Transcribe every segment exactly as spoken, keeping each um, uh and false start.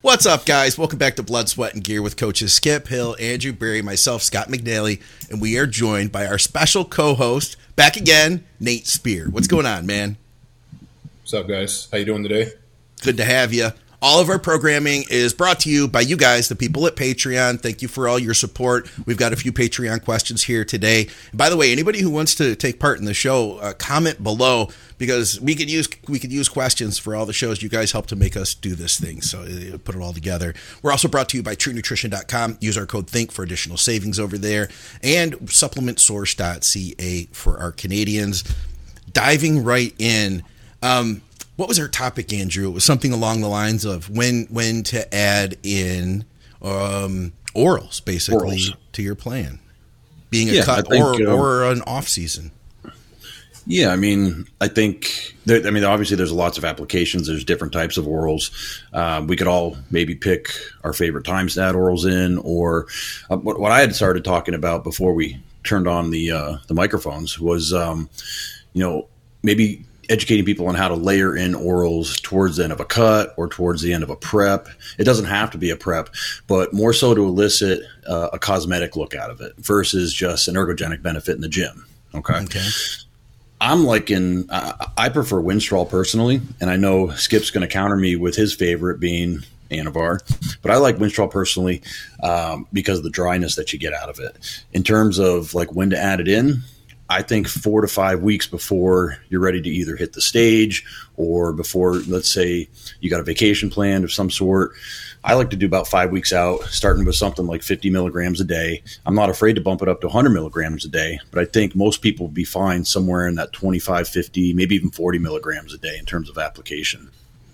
What's up, guys? Welcome back to Blood, Sweat, and Gear with coaches Skip Hill, Andrew Berry, myself, Scott McNally, and we are joined by our special co-host, back again, Nate Spear. What's going on, man? What's up, guys? How you doing today? Good to have you. All of our programming is brought to you by you guys, the people at Patreon. Thank you for all your support. We've got a few Patreon questions here today. And by the way, anybody who wants to take part in the show, uh, comment below, because we could use we could use questions for all the shows. You guys help to make us do this thing, so uh, put it all together. We're also brought to you by True Nutrition dot com. Use our code THINK for additional savings over there, and Supplement Source dot C A for our Canadians. Diving right in. Um, What was our topic, Andrew? It was something along the lines of when when to add in um, orals, basically, orals. to your plan, being a yeah, cut think, or, uh, or an off season. Yeah, I mean, I think, there, I mean, obviously there's lots of applications. There's different types of orals. Um, we could all maybe pick our favorite times to add orals in, or uh, what, what I had started talking about before we turned on the uh, the microphones was, um, you know, maybe educating people on how to layer in orals towards the end of a cut or towards the end of a prep. It doesn't have to be a prep, but more so to elicit uh, a cosmetic look out of it versus just an ergogenic benefit in the gym. Okay. Okay. I'm like in, I, I prefer Winstrol personally, and I know Skip's going to counter me with his favorite being Anavar, but I like Winstrol personally um, because of the dryness that you get out of it. In terms of like when to add it in, I think four to five weeks before you're ready to either hit the stage or before, let's say, you got a vacation planned of some sort. I like to do about five weeks out, starting with something like fifty milligrams a day. I'm not afraid to bump it up to one hundred milligrams a day, but I think most people would be fine somewhere in that twenty-five, fifty, maybe even forty milligrams a day in terms of application.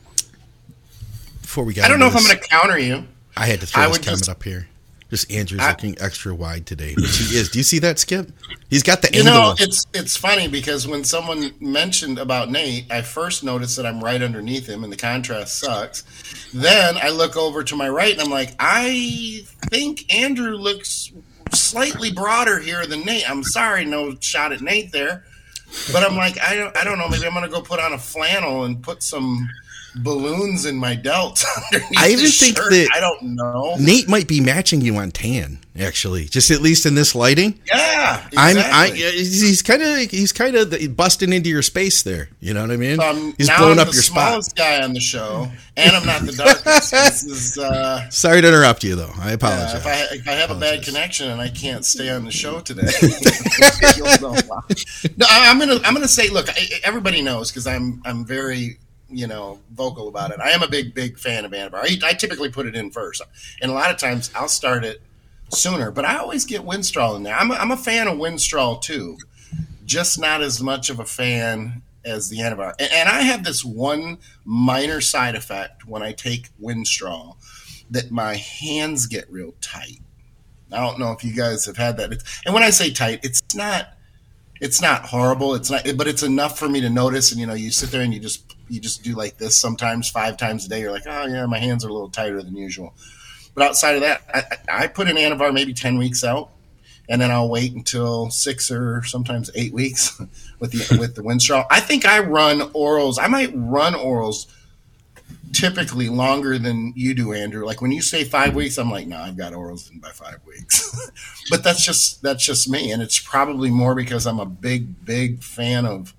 Before we got I don't know this, if I'm going to counter you. I had to throw I this would comment just, up here. Just Andrew's I, looking extra wide today, which he is. Do you see that, Skip? He's got the you angle. know, it's it's funny because when someone mentioned about Nate, I first noticed that I'm right underneath him and the contrast sucks. Then I look over to my right and I'm like, I think Andrew looks slightly broader here than Nate. I'm sorry, no shot at Nate there. But I'm like, I don't, I don't know. Maybe I'm going to go put on a flannel and put some balloons in my delts underneath I even the think shirt. that I don't know. Nate might be matching you on tan, actually, just at least in this lighting. Yeah, exactly. I'm. I, he's kind of. He's kind of busting into your space there. You know what I mean? Um, he's now blowing I'm up the your spot. smallest guy on the show, and I'm not the darkest. This is. Uh, Sorry to interrupt you, though. I apologize. Yeah, if I if I have a bad connection and I can't stay on the show today, no, I'm gonna I'm gonna say, look, everybody knows because I'm I'm very. you know, vocal about it. I am a big, big fan of Anavar. I, I typically put it in first. And a lot of times I'll start it sooner, but I always get Winstrol in there. I'm a, I'm a fan of Winstrol too, just not as much of a fan as the Anavar. And, and I have this one minor side effect when I take Winstrol that my hands get real tight. I don't know if you guys have had that. It's, and when I say tight, it's not, it's not horrible. It's not, but it's enough for me to notice. And, you know, you sit there and you just, you just do like this sometimes five times a day. You're like, oh yeah, my hands are a little tighter than usual. But outside of that, I, I put an Anavar maybe ten weeks out, and then I'll wait until six or sometimes eight weeks with the with the Winstrol. I think I run orals. I might run orals typically longer than you do, Andrew. Like when you say five weeks, I'm like, no, I've got orals in by five weeks. But that's just that's just me, and it's probably more because I'm a big big fan of.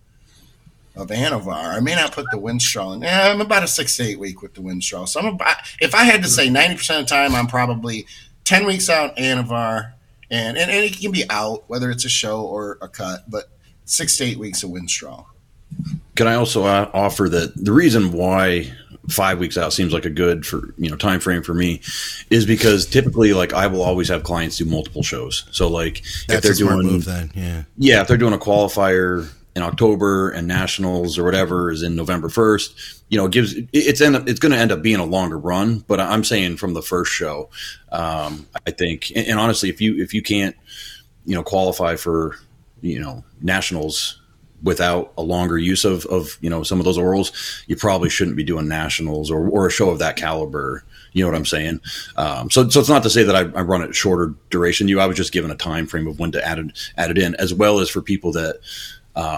of Anavar. I may not put the Winstrol in. Yeah, I'm about a six to eight week with the Winstrol. So I'm about, if I had to say ninety percent of the time, I'm probably ten weeks out Anavar, and, and, and it can be out, whether it's a show or a cut, but six to eight weeks of Winstrol. Can I also uh, offer that the reason why five weeks out seems like a good for you know time frame for me is because typically like I will always have clients do multiple shows. So like That's if they're a smart doing move then, yeah, yeah, if they're doing a qualifier in October and nationals or whatever is in November first, you know, it gives it's end up, it's going to end up being a longer run. But I'm saying from the first show, um, I think, and, and honestly, if you if you can't, you know, qualify for, you know, nationals without a longer use of of you know some of those orals, you probably shouldn't be doing nationals or or a show of that caliber. You know what I'm saying? Um, so, so it's not to say that I, I run it shorter duration. You, I was just given a time frame of when to add it, add it in, as well as for people that. Um,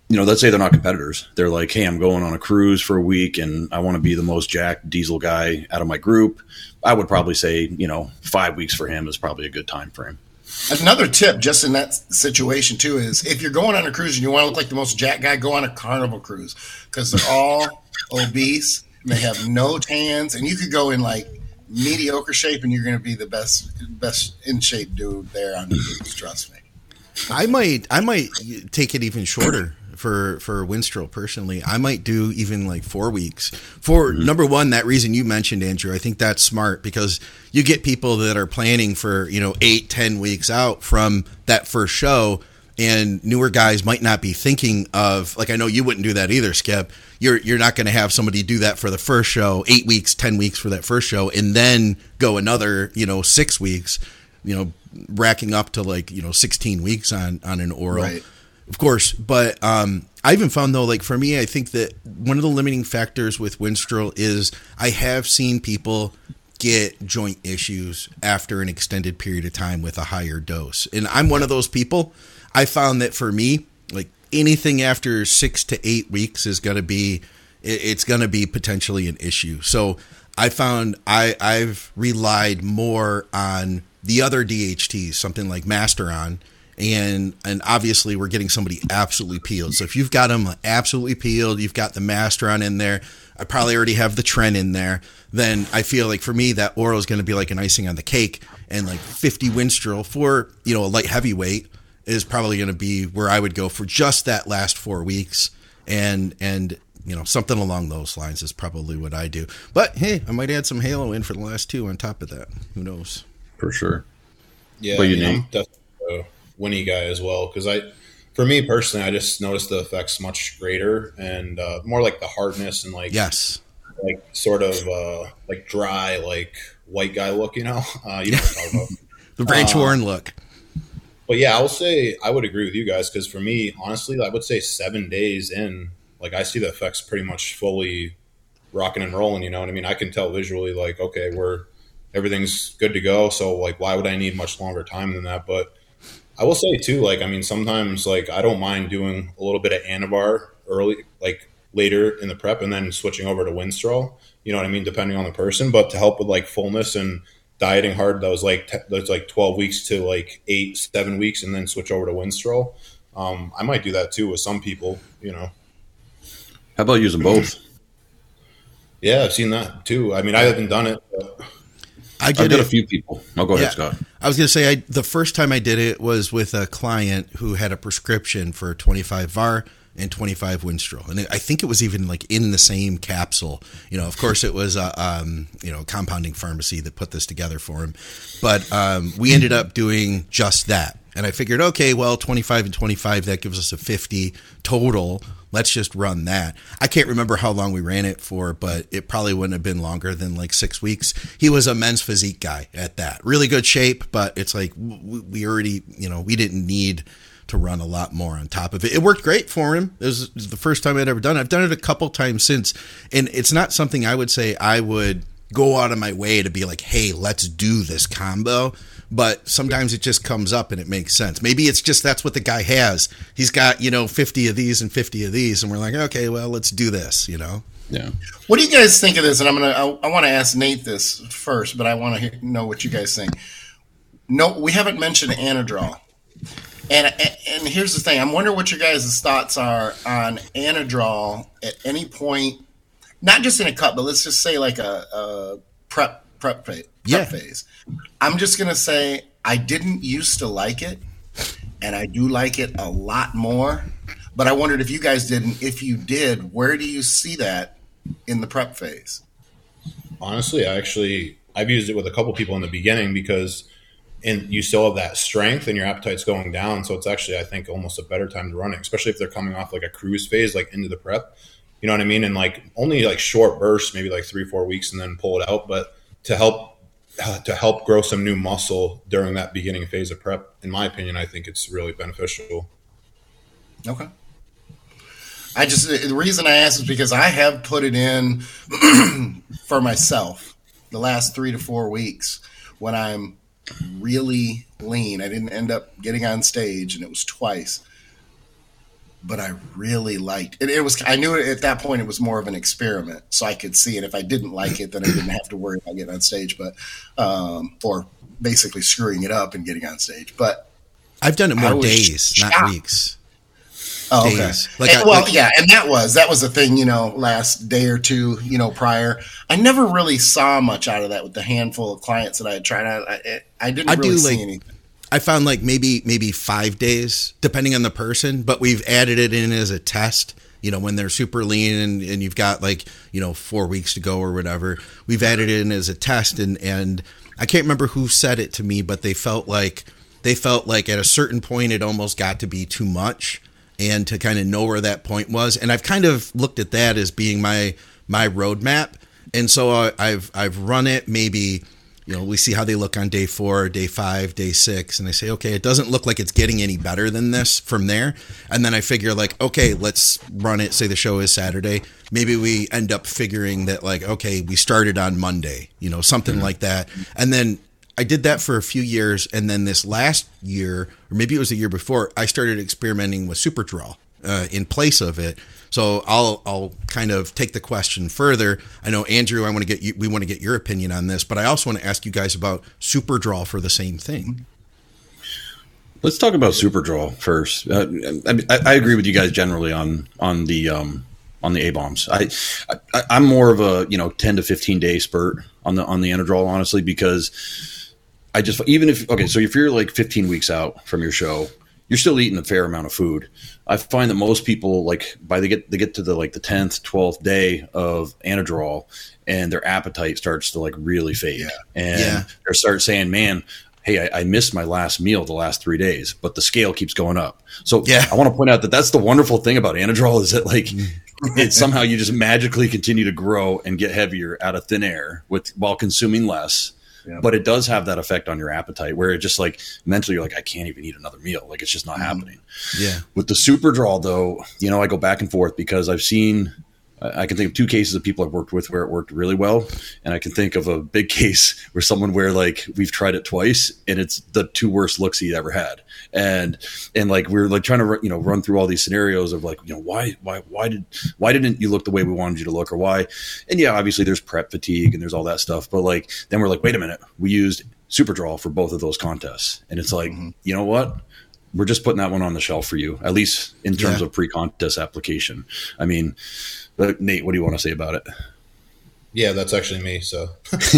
you know, let's say they're not competitors. They're like, hey, I'm going on a cruise for a week and I want to be the most jacked diesel guy out of my group. I would probably say, you know, five weeks for him is probably a good time frame. Another tip just in that situation too is if you're going on a cruise and you want to look like the most jacked guy, go on a Carnival cruise because they're all obese and they have no tans, and you could go in like mediocre shape and you're going to be the best best in shape dude there on the cruise. Trust me. I might I might take it even shorter for for Winstrol personally. I might do even like four weeks. For mm-hmm. number one, that reason you mentioned, Andrew, I think that's smart because you get people that are planning for, you know, eight, ten weeks out from that first show, and newer guys might not be thinking of, like, I know you wouldn't do that either, Skip. You're you're not going to have somebody do that for the first show, eight weeks, ten weeks for that first show, and then go another, you know, six weeks, you know, racking up to like, you know, sixteen weeks on, on an oral. Right. Of course, but um, I even found though, like for me, I think that one of the limiting factors with Winstrol is I have seen people get joint issues after an extended period of time with a higher dose. And I'm one of those people. I found that for me, like anything after six to eight weeks is going to be, it's going to be potentially an issue. So I found I, I've relied more on the other D H Ts, something like Masteron. And and obviously we're getting somebody absolutely peeled. So if you've got them absolutely peeled, you've got the Masteron in there, I probably already have the Tren in there, then I feel like for me that oral is going to be like an icing on the cake. And like fifty Winstrol for, you know, a light heavyweight is probably going to be where I would go for just that last four weeks. And, and you know, something along those lines is probably what I do. But hey, I might add some Halo in for the last two on top of that. Who knows? For sure. Yeah, but you I mean, know, I'm definitely a Winnie guy as well because I, for me personally, I just noticed the effects much greater and uh, more like the hardness and like yes, like sort of uh, like dry, like white guy look. You know, uh, you know what I'm talking about. The Branch uh, Warren look. But yeah, I will say I would agree with you guys because for me, honestly, I would say seven days in, like I see the effects pretty much fully rocking and rolling. You know what I mean? I can tell visually, like, okay, we're everything's good to go. So like, why would I need much longer time than that? But I will say too, like, I mean, sometimes like I don't mind doing a little bit of Anavar early, like later in the prep, and then switching over to Winstrol. You know what I mean? Depending on the person, but to help with like fullness and dieting hard, that was like te- that's like twelve weeks to like eight, seven weeks, and then switch over to Winstrol. Um, I might do that too with some people. You know. How about using both? Yeah, I've seen that too. I mean, I haven't done it. But I did I've got it. a few people. Oh, go Yeah. ahead, Scott. I was going to say, I, the first time I did it was with a client who had a prescription for twenty-five V A R and twenty-five Winstrol. And it, I think it was even like in the same capsule. You know, of course it was a, um, you know, compounding pharmacy that put this together for him. But um, we ended up doing just that. And I figured, okay, well, twenty-five and twenty-five, that gives us a fifty total. Let's just run that. I can't remember how long we ran it for, but it probably wouldn't have been longer than like six weeks. He was a men's physique guy at that. Really good shape, but it's like we already, you know, we didn't need to run a lot more on top of it. It worked great for him. It was, it was the first time I'd ever done it. I've done it a couple times since, and it's not something I would say I would go out of my way to be like, hey, let's do this combo. But sometimes it just comes up and it makes sense. Maybe it's just that's what the guy has. He's got, you know, fifty of these and fifty of these. And we're like, okay, well, let's do this, you know? Yeah. What do you guys think of this? And I'm going to, I, I want to ask Nate this first, but I want to know what you guys think. No, we haven't mentioned Anadrol. And, and and here's the thing. I'm wondering what your guys' thoughts are on Anadrol at any point, not just in a cut, but let's just say like a, a prep, prep, phase, prep Yeah. phase. I'm just going to say I didn't used to like it, and I do like it a lot more. But I wondered if you guys did, and if you did, where do you see that in the prep phase? honestly, I actually I've used it with a couple people in the beginning because and you still have that strength and your appetite's going down. So it's actually, I think, almost a better time to run it, especially if they're coming off like a cruise phase, like into the prep. You know what I mean? And like only like short bursts, maybe like three, four weeks and then pull it out. But to help uh, to help grow some new muscle during that beginning phase of prep, in my opinion, I think it's really beneficial. Okay. I just, the reason I asked is because I have put it in for myself the last three to four weeks when I'm really lean. I didn't end up getting on stage, and it was twice. but I really liked it. It was, I knew at that point it was more of an experiment, so I could see it. If I didn't like it, then I didn't have to worry about getting on stage, but, um, or basically screwing it up and getting on stage. But I've done it more was days, shocked. not weeks. Oh, Days. okay. Like And- I- well, like- yeah, and that was that was the thing, you know, last day or two, you know, prior. I never really saw much out of that with the handful of clients that I had tried out. I, I didn't I really do, see like- anything. I found like maybe maybe five days, depending on the person, but we've added it in as a test. You know, when they're super lean and, and you've got like, you know, four weeks to go or whatever, we've added it in as a test. And, and I can't remember who said it to me, but they felt like they felt like at a certain point it almost got to be too much, and to kind of know where that point was. And I've kind of looked at that as being my my roadmap. And so I, I've I've run it maybe. You know, we see how they look on day four, day five, day six, and I say, okay, it doesn't look like it's getting any better than this from there. And then I figure like, okay, let's run it. Say the show is Saturday. Maybe we end up figuring that like, okay, we started on Monday, you know, something mm-hmm. like that. And then I did that for a few years. And then this last year, or maybe it was the year before, I started experimenting with Superdraw uh, in place of it. So I'll I'll kind of take the question further. I know, Andrew, I want to get you, we want to get your opinion on this, but I also want to ask you guys about Superdraw for the same thing. Let's talk about Superdraw first. Uh, I, I agree with you guys generally on on the um, on the A bombs. I, I I'm more of a you know ten to fifteen day spurt on the on the Anadrol, honestly, because I just even if okay, so if you're like fifteen weeks out from your show, you're still eating a fair amount of food. I find that most people, like, by they get they get to the like the tenth, twelfth day of Anadrol, and their appetite starts to like really fade, yeah. and yeah. they start saying, "Man, hey, I, I missed my last meal the last three days, but the scale keeps going up." So yeah. I want to point out that that's the wonderful thing about Anadrol is that like it's somehow you just magically continue to grow and get heavier out of thin air with while consuming less. Yeah. But it does have that effect on your appetite where it just like mentally you're like, I can't even eat another meal. Like it's just not mm-hmm. happening. Yeah. With the Superdraw though, you know, I go back and forth because I've seen, I can think of two cases of people I've worked with where it worked really well. And I can think of a big case where someone where like we've tried it twice and it's the two worst looks he ever had. And, and like, we're like trying to, you know, run through all these scenarios of like, you know, why, why, why did, why didn't you look the way we wanted you to look or why? And yeah, obviously there's prep fatigue and there's all that stuff. But like, then we're like, wait a minute, we used Superdraw for both of those contests. And it's like, mm-hmm. you know what? We're just putting that one on the shelf for you, at least in terms yeah. of pre-contest application. I mean, but Nate, what do you want to say about it? Yeah, that's actually me. So,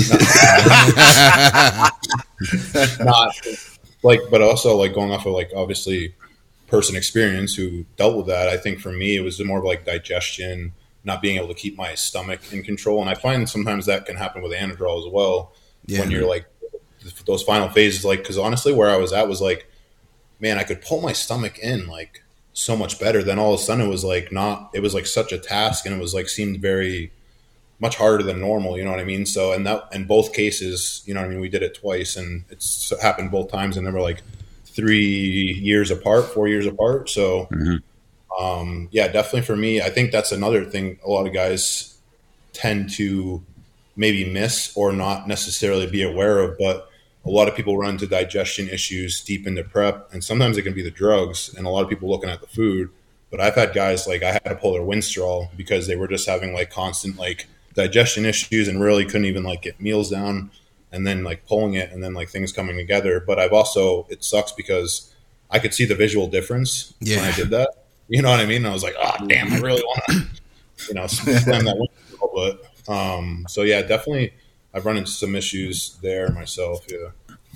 not like, but also like going off of like obviously person experience who dealt with that. I think for me, it was more of like digestion, not being able to keep my stomach in control, and I find sometimes that can happen with Anadrol as well. Yeah. When you're like those final phases, like because honestly, where I was at was like, man, I could pull my stomach in like so much better. Then all of a sudden it was like not, it was like such a task and it was like seemed very much harder than normal. You know what I mean? So, and that, in both cases, you know what I mean? We did it twice and it's happened both times and they were like three years apart, four years apart. So, mm-hmm. um, yeah, definitely for me, I think that's another thing a lot of guys tend to maybe miss or not necessarily be aware of, but a lot of people run into digestion issues deep into prep, and sometimes it can be the drugs and a lot of people looking at the food. But I've had guys like I had to pull their Winstrol because they were just having like constant like digestion issues and really couldn't even like get meals down, and then like pulling it and then like things coming together. But I've also, it sucks because I could see the visual difference yeah. when I did that. You know what I mean? And I was like, oh, damn, I really want to, you know, slam that Winstrol. But um, so yeah, definitely. I've run into some issues there myself, yeah.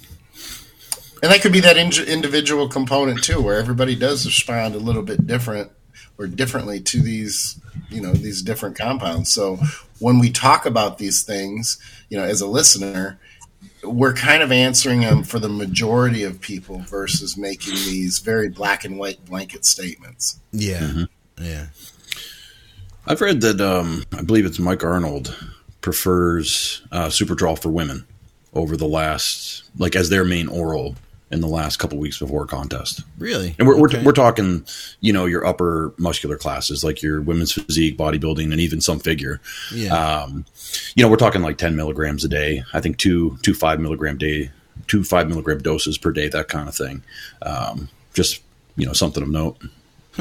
And that could be that in- individual component too, where everybody does respond a little bit different or differently to these, you know, these different compounds. So when we talk about these things, you know, as a listener, we're kind of answering them for the majority of people versus making these very black and white blanket statements. Yeah, mm-hmm. yeah. I've read that. Um, I believe it's Mike Arnold prefers uh, Superdraw for women over the last, like as their main oral in the last couple weeks before a contest. Really? And we're, okay. we're we're talking, you know, your upper muscular classes, like your women's physique, bodybuilding, and even some figure. Yeah. Um, you know, we're talking like ten milligrams a day. I think two two five milligram day, two five milligram doses per day, that kind of thing. Um, just, you know, something of note. Huh.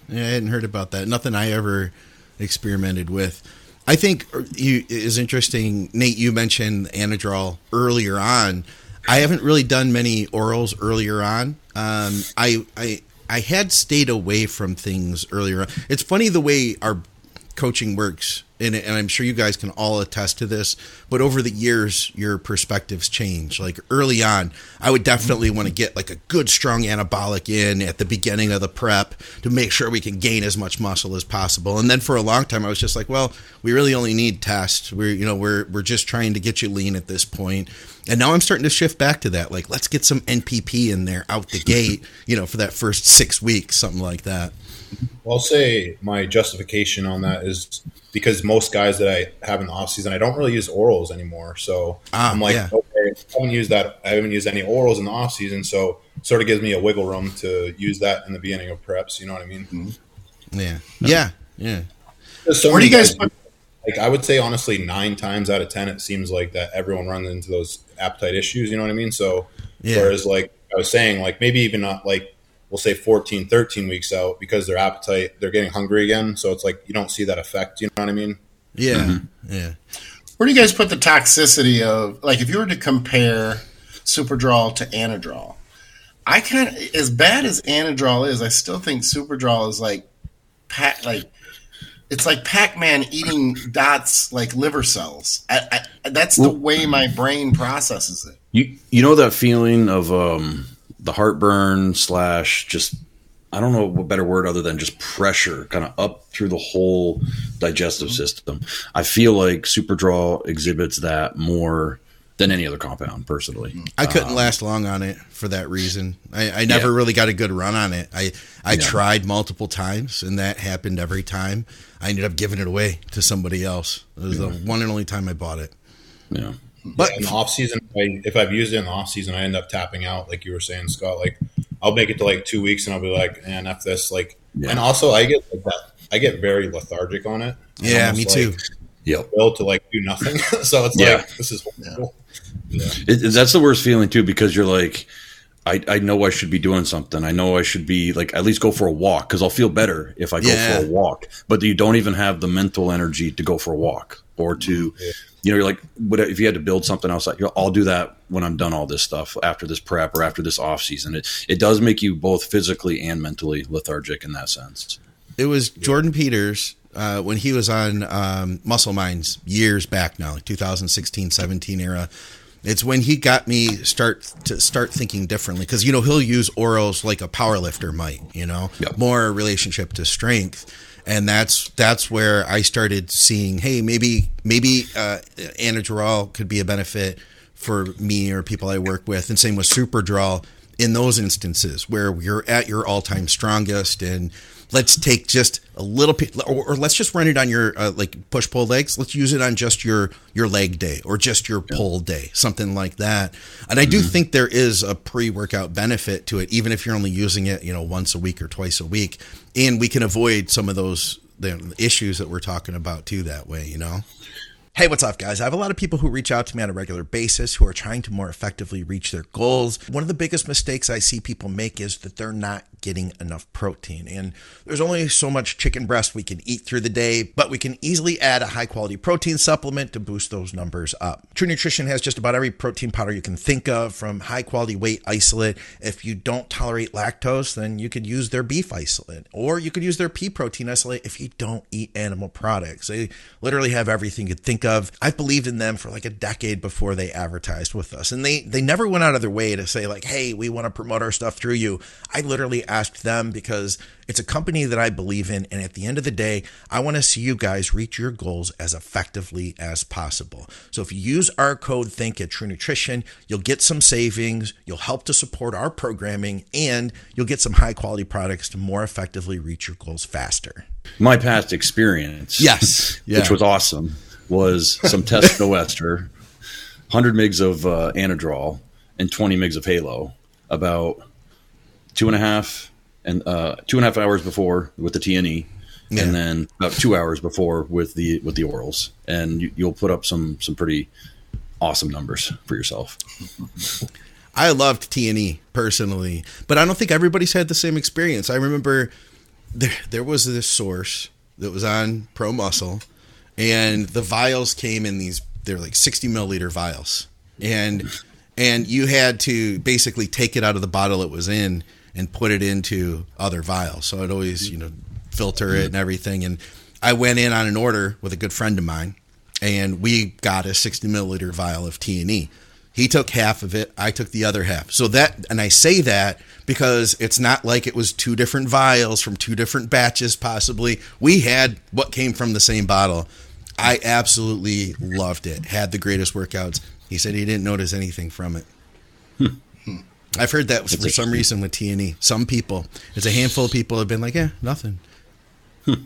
Yeah, I hadn't heard about that. Nothing I ever experimented with. I think you is interesting, Nate. You mentioned Anadrol earlier on. I haven't really done many orals earlier on. Um, I I I had stayed away from things earlier on. It's funny the way our coaching works, and, and I'm sure you guys can all attest to this, but over the years, your perspectives change. Like early on, I would definitely want to get like a good strong anabolic in at the beginning of the prep to make sure we can gain as much muscle as possible. And then for a long time, I was just like, well, we really only need tests. We're, you know, we're, we're just trying to get you lean at this point. And now I'm starting to shift back to that. Like, let's get some N P P in there out the gate, you know, for that first six weeks, something like that. Well, I'll say my justification on that is because most guys that I have in the off season, I don't really use orals anymore. So ah, I'm like, yeah. okay, I haven't used that. I haven't used any orals in the off season. So it sort of gives me a wiggle room to use that in the beginning of preps. You know what I mean? Mm-hmm. Yeah. Yeah. Yeah. So Where do you guys put? Like, I would say honestly, nine times out of ten, it seems like that everyone runs into those appetite issues. You know what I mean? So yeah. Whereas like I was saying, like maybe even not like, we'll say fourteen, thirteen weeks out because their appetite, they're getting hungry again. So it's like you don't see that effect. You know what I mean? Yeah. Mm-hmm. Yeah. Where do you guys put the toxicity of, like, if you were to compare Superdrol to Anadrol, I kind of, as bad as Anadrol is, I still think Superdrol is like, pac, like, it's like Pac-Man eating Dot's like liver cells. I, I, that's the well, way my brain processes it. You you know that feeling of um, the heartburn slash just, I don't know what better word other than just pressure kind of up through the whole digestive system. I feel like Superdrol exhibits that more than any other compound, personally. I couldn't um, last long on it for that reason. I, I never yeah. really got a good run on it. I, I yeah. tried multiple times, and that happened every time. I ended up giving it away to somebody else. It was yeah. the one and only time I bought it. Yeah. But in the off season, if I've used it in the off season, I end up tapping out, like you were saying, Scott. Like I'll make it to like two weeks, and I'll be like, "Man, F this." Like, yeah. and also I get like that. I get very lethargic on it. Yeah, me too. Like, yep. Built to like do nothing. So it's yeah. like this is horrible. Yeah. It, that's the worst feeling too, because you're like, I, I know I should be doing something. I know I should be like at least go for a walk because I'll feel better if I go yeah. for a walk. But you don't even have the mental energy to go for a walk or to, yeah. you know, you're like, what if you had to build something else? Like, I'll do that when I'm done all this stuff after this prep or after this off season. It it does make you both physically and mentally lethargic in that sense. It was Jordan Peters. Uh, when he was on um, Muscle Minds years back now, like two thousand sixteen, seventeen era, it's when he got me start to start thinking differently. Because, you know, he'll use orals like a power lifter might, you know, yep. more relationship to strength. And that's that's where I started seeing, hey, maybe maybe uh, Anadrol could be a benefit for me or people I work with. And same with Superdrol in those instances where you're at your all-time strongest and let's take just a little bit, or, or let's just run it on your uh, like push pull legs. Let's use it on just your your leg day or just your yeah. pull day, something like that. And I do mm-hmm. think there is a pre-workout benefit to it, even if you're only using it, you know, once a week or twice a week, and we can avoid some of those the issues that we're talking about too that way, you know. Hey, what's up, guys? I have a lot of people who reach out to me on a regular basis who are trying to more effectively reach their goals. One of the biggest mistakes I see people make is that they're not getting enough protein. And there's only so much chicken breast we can eat through the day, but we can easily add a high-quality protein supplement to boost those numbers up. True Nutrition has just about every protein powder you can think of, from high-quality whey isolate. If you don't tolerate lactose, then you could use their beef isolate, or you could use their pea protein isolate if you don't eat animal products. They literally have everything you'd think of. I've believed in them for like a decade before they advertised with us, and they they never went out of their way to say like, hey, we want to promote our stuff through you. I literally asked them because it's a company that I believe in, and at the end of the day, I want to see you guys reach your goals as effectively as possible. So if you use our code THINK at True Nutrition, you'll get some savings, you'll help to support our programming, and you'll get some high quality products to more effectively reach your goals faster. My past experience, yes, yeah. which was awesome, was some testosterone, one hundred milligrams of uh, Anadrol and twenty milligrams of Halo, about two and a half and uh, two and a half hours before with the T N E, yeah. and then about two hours before with the with the orals, and you, you'll put up some some pretty awesome numbers for yourself. I loved T N E personally, but I don't think everybody's had the same experience. I remember there there was this source that was on Pro Muscle, and the vials came in these. They're like sixty milliliter vials, and and you had to basically take it out of the bottle it was in and put it into other vials. So I'd always, you know, filter it and everything. And I went in on an order with a good friend of mine, and we got a sixty milliliter vial of T N E. He took half of it. I took the other half. So that, and I say that because it's not like it was two different vials from two different batches, possibly. We had what came from the same bottle. I absolutely loved it. Had the greatest workouts. He said he didn't notice anything from it. Hmm. I've heard that for some reason with T N E. Some people, there's a handful of people have been like, yeah, nothing. Hmm.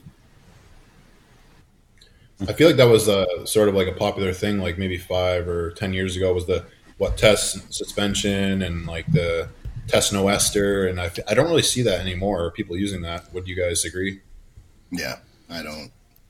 I feel like that was a, sort of like a popular thing, like maybe five or ten years ago, was the what test suspension and like the test no ester, and I, I don't really see that anymore. Are people using that? Would you guys agree? Yeah, I don't.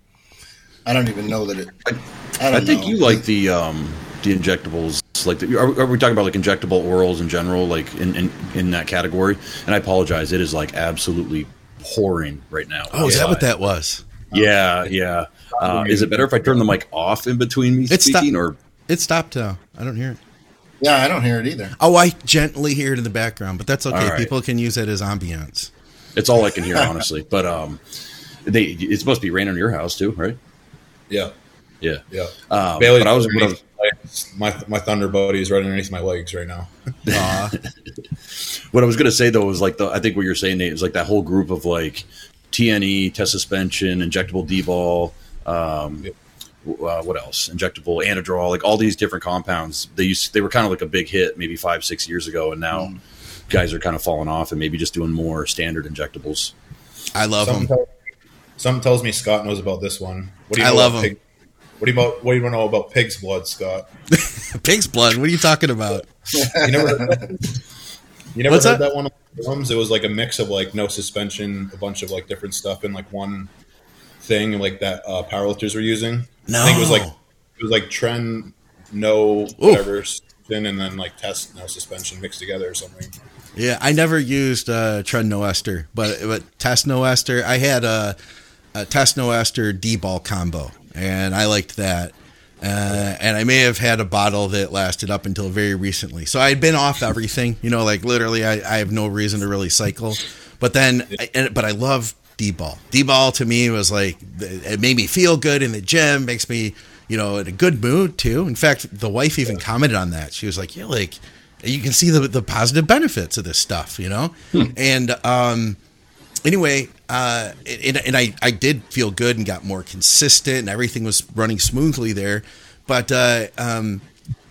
I don't even know that it. I, I, don't I think know. you like the um, the injectables. Like, the, are, are we talking about like injectable orals in general, like in, in, in that category? And I apologize, it is like absolutely pouring right now. Oh, is that what that was? Yeah, yeah. Uh, is it better if I turn the mic off in between me It's speaking, stop- or It stopped now. I don't hear it. Yeah, I don't hear it either. Oh, I gently hear it in the background, but that's okay. All right. People can use it as ambiance. it's all I can hear, honestly. But um, they it's supposed to be raining on your house too, right? Yeah, Yeah, yeah. Um, Bailey, but I was, what I was my my Thunder buddy is right underneath my legs right now. Aw. what I was gonna say though was like the I think what you're saying, Nate, is like that whole group of like T N E, test suspension, injectable D-ball, um, Yep. uh, what else? Injectable Anadrol, like all these different compounds. They used they were kind of like a big hit maybe five six years ago, and now mm. guys are kind of falling off and maybe just doing more standard injectables. I love Something them. Tells, something tells me Scott knows about this one. What do you I know love about them. pig, what do you about what do you know about pig's blood, Scott? Pig's blood. What are you talking about? You never heard that, you never What's heard that? that one of the drums? It was like a mix of like no suspension, a bunch of like different stuff in like one thing, like that uh, powerlifters were using. No. I think it was like it was like trend no whatever suspension and then like test no suspension mixed together or something. Yeah, I never used uh, Tren no ester, but but test no ester. I had a, a test no ester D-ball combo, and I liked that. Uh, and I may have had a bottle that lasted up until very recently. So I had been off everything, you know, like literally, I, I have no reason to really cycle. But then, I, and, but I love D-ball. D-ball to me was like, it made me feel good in the gym, makes me, you know, in a good mood too. In fact, the wife even commented on that. She was like, yeah, like, you can see the the positive benefits of this stuff, you know? Hmm. And um, anyway, uh, and, and I, I did feel good and got more consistent and everything was running smoothly there. But uh, um,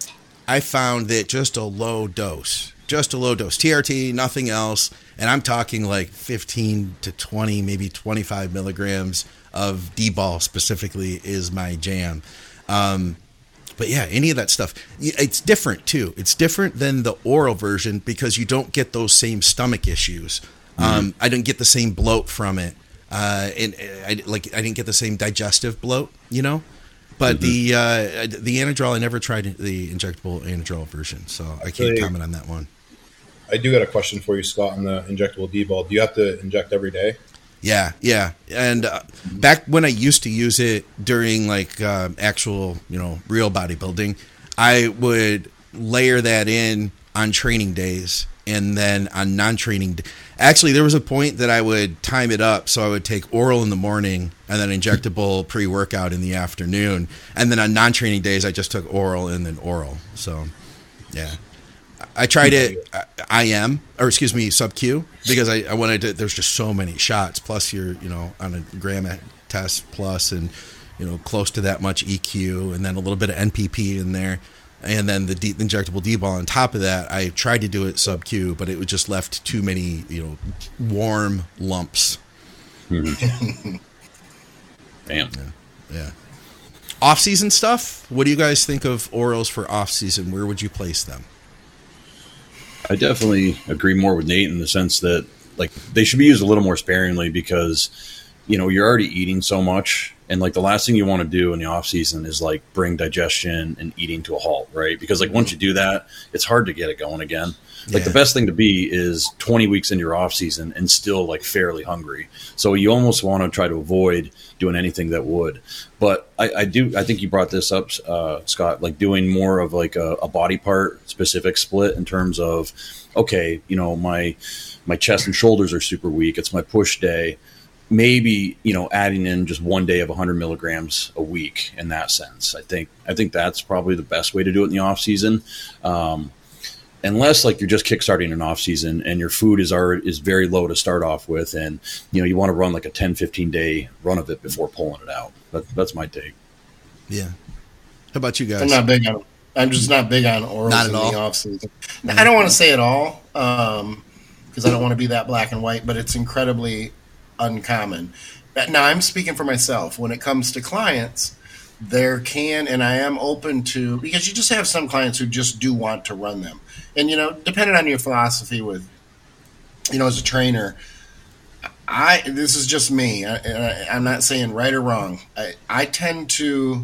I found that just a low dose, just a low dose, T R T, nothing else. And I'm talking like fifteen to twenty, maybe twenty-five milligrams of D-ball specifically is my jam. Um But yeah, any of that stuff, it's different too. It's different than the oral version because you don't get those same stomach issues. Mm-hmm. Um, I didn't get the same bloat from it, uh, and I like I didn't get the same digestive bloat, you know. But mm-hmm. the uh, the Anadrol, I never tried the injectable Anadrol version, so I can't Actually, comment on that one. I do got a question for you, Scott, on the injectable D-ball. Do you have to inject every day? Yeah, yeah. And uh, back when I used to use it during like uh, actual, you know, real bodybuilding, I would layer that in on training days and then on non-training. D- Actually, there was a point that I would time it up. So I would take oral in the morning and then injectable pre-workout in the afternoon. And then on non-training days, I just took oral and then oral. So, yeah. I tried it I M, or excuse me, sub-Q, because I, I wanted to, there's just so many shots, plus you're, you know, on a gram test plus and, you know, close to that much E Q, and then a little bit of N P P in there, and then the D, injectable D-ball on top of that. I tried to do it sub-Q, but it was just left too many, you know, warm lumps. Mm-hmm. Damn. Yeah. yeah. Off-season stuff? What do you guys think of orals for off-season? Where would you place them? I definitely agree more with Nate in the sense that like they should be used a little more sparingly because you know, you're already eating so much. And like the last thing you want to do in the off season is like bring digestion and eating to a halt, right? Because like once you do that, it's hard to get it going again. Like Yeah. the best thing to be is twenty weeks into your off season and still like fairly hungry. So you almost want to try to avoid doing anything that would. But I, I do, I think you brought this up, uh, Scott, like doing more of like a, a body part specific split in terms of, okay, you know, my, my chest and shoulders are super weak. It's my push day. Maybe, you know, adding in just one day of one hundred milligrams a week in that sense. I think I think that's probably the best way to do it in the off season, um, unless like you're just kickstarting an off season and your food is already is very low to start off with, and you know you want to run like a ten, fifteen day run of it before pulling it out. That, that's my take. Yeah. How about you guys? I'm not big on. I'm just not big on orals Not at in all? the off season. I don't want to say it all um, because I don't want to be that black and white, but it's incredibly uncommon. Now, I'm speaking for myself. When it comes to clients, there can, and I am open to, because you just have some clients who just do want to run them. And, you know, depending on your philosophy with, you know, as a trainer, I, this is just me. I, I, I'm not saying right or wrong. I, I tend to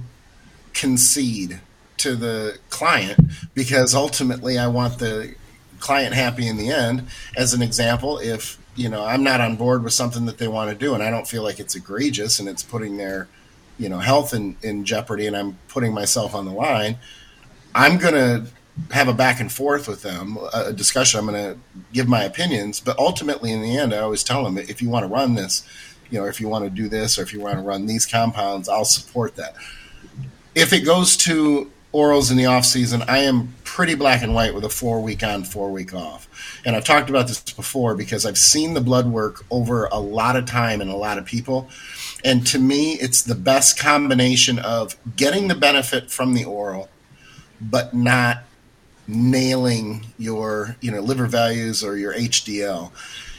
concede to the client because ultimately I want the client happy in the end. As an example, if, you know, I'm not on board with something that they want to do and I don't feel like it's egregious and it's putting their, you know, health in, in jeopardy and I'm putting myself on the line, I'm going to have a back and forth with them, a discussion. I'm going to give my opinions, but ultimately in the end, I always tell them, if you want to run this, you know, if you want to do this, or if you want to run these compounds, I'll support that. If it goes to orals in the off season, I am pretty black and white with a four week on, four week off. And I've talked about this before because I've seen the blood work over a lot of time in a lot of people. And to me, it's the best combination of getting the benefit from the oral, but not nailing your, you know, liver values or your H D L.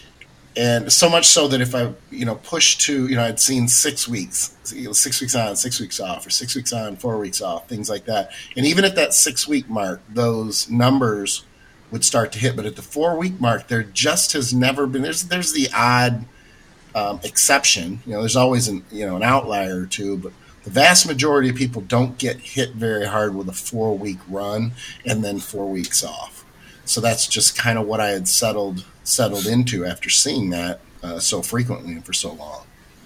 And so much so that if I, you know, push to, you know, I'd seen six weeks, six weeks on, six weeks off, or six weeks on, four weeks off, things like that. And even at that six week mark, those numbers would start to hit. But at the four week mark, there just has never been, there's, there's the odd um, exception. You know, there's always an, you know, an outlier or two, but the vast majority of people don't get hit very hard with a four week run and then four weeks off. So that's just kind of what I had settled settled into after seeing that uh, so frequently and for so long.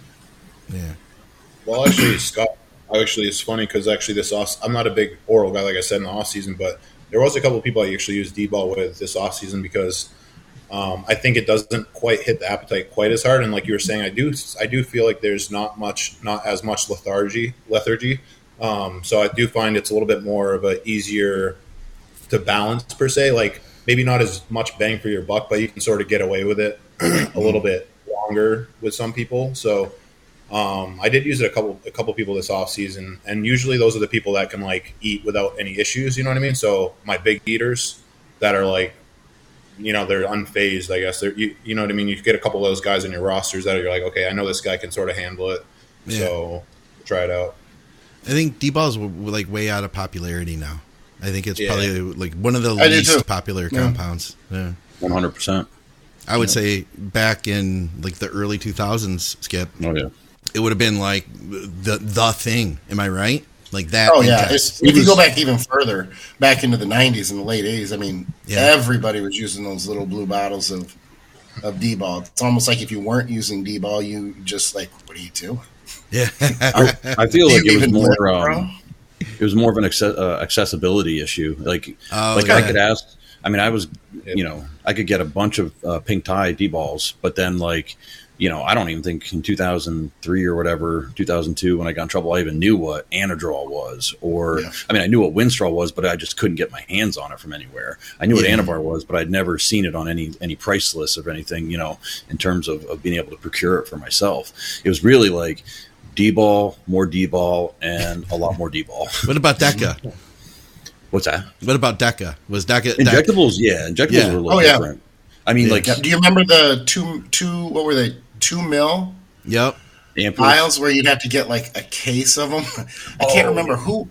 Yeah. Well, actually, Scott, actually, it's funny because actually this off, I'm not a big oral guy, like I said, in the off season, but there was a couple of people I actually used D-ball with this off season because um, I think it doesn't quite hit the appetite quite as hard. And like you were saying, I do, I do feel like there's not much, not as much lethargy, lethargy. Um, so I do find it's a little bit more of a easier to balance per se, like maybe not as much bang for your buck, but you can sort of get away with it a little bit longer with some people. So um, I did use it a couple a couple people this off season, and usually those are the people that can like eat without any issues. You know what I mean? So my big eaters that are like, you know, they're unfazed. I guess they're you, you know what I mean. You get a couple of those guys in your rosters that are like, okay, I know this guy can sort of handle it, Yeah. so try it out. I think D-ball is like way out of popularity now. I think it's Yeah. probably like one of the I do least too. popular Yeah. compounds. Yeah. one hundred percent. I would say back in like the early two thousands, Skip, Oh, yeah. it would have been like the the thing. Am I right? Like that. Oh, yeah. intense. It's, if you go back even further, back into the nineties and the late eighties, I mean, Yeah. everybody was using those little blue bottles of, of D-ball. It's almost like if you weren't using D-ball, you just like, what are you doing? Yeah. I, I feel Do like you it was even more. live, bro? Um, it was more of an access, uh, accessibility issue. Like, Oh, like yeah. I could ask. I mean, I was, Yeah. you know, I could get a bunch of uh, pink tie D balls, but then like, you know, I don't even think in two thousand three or whatever, two thousand two, when I got in trouble, I even knew what Anadrol was, or Yeah. I mean, I knew what Winstrol was, but I just couldn't get my hands on it from anywhere. I knew Yeah. what Anavar was, but I'd never seen it on any any price list of anything, you know, in terms of, of being able to procure it for myself. It was really like D-ball, more D-ball, and a lot more D-ball. What about Deca? What's that? What about Deca? Was Deca Injectables, yeah, injectables Yeah. were a little Oh, yeah. different. I mean, Yeah. like Yeah, do you remember the two, two, what were they, two mil Yep. ampoules. vials where you'd have to get like a case of them? I can't Oh. remember who,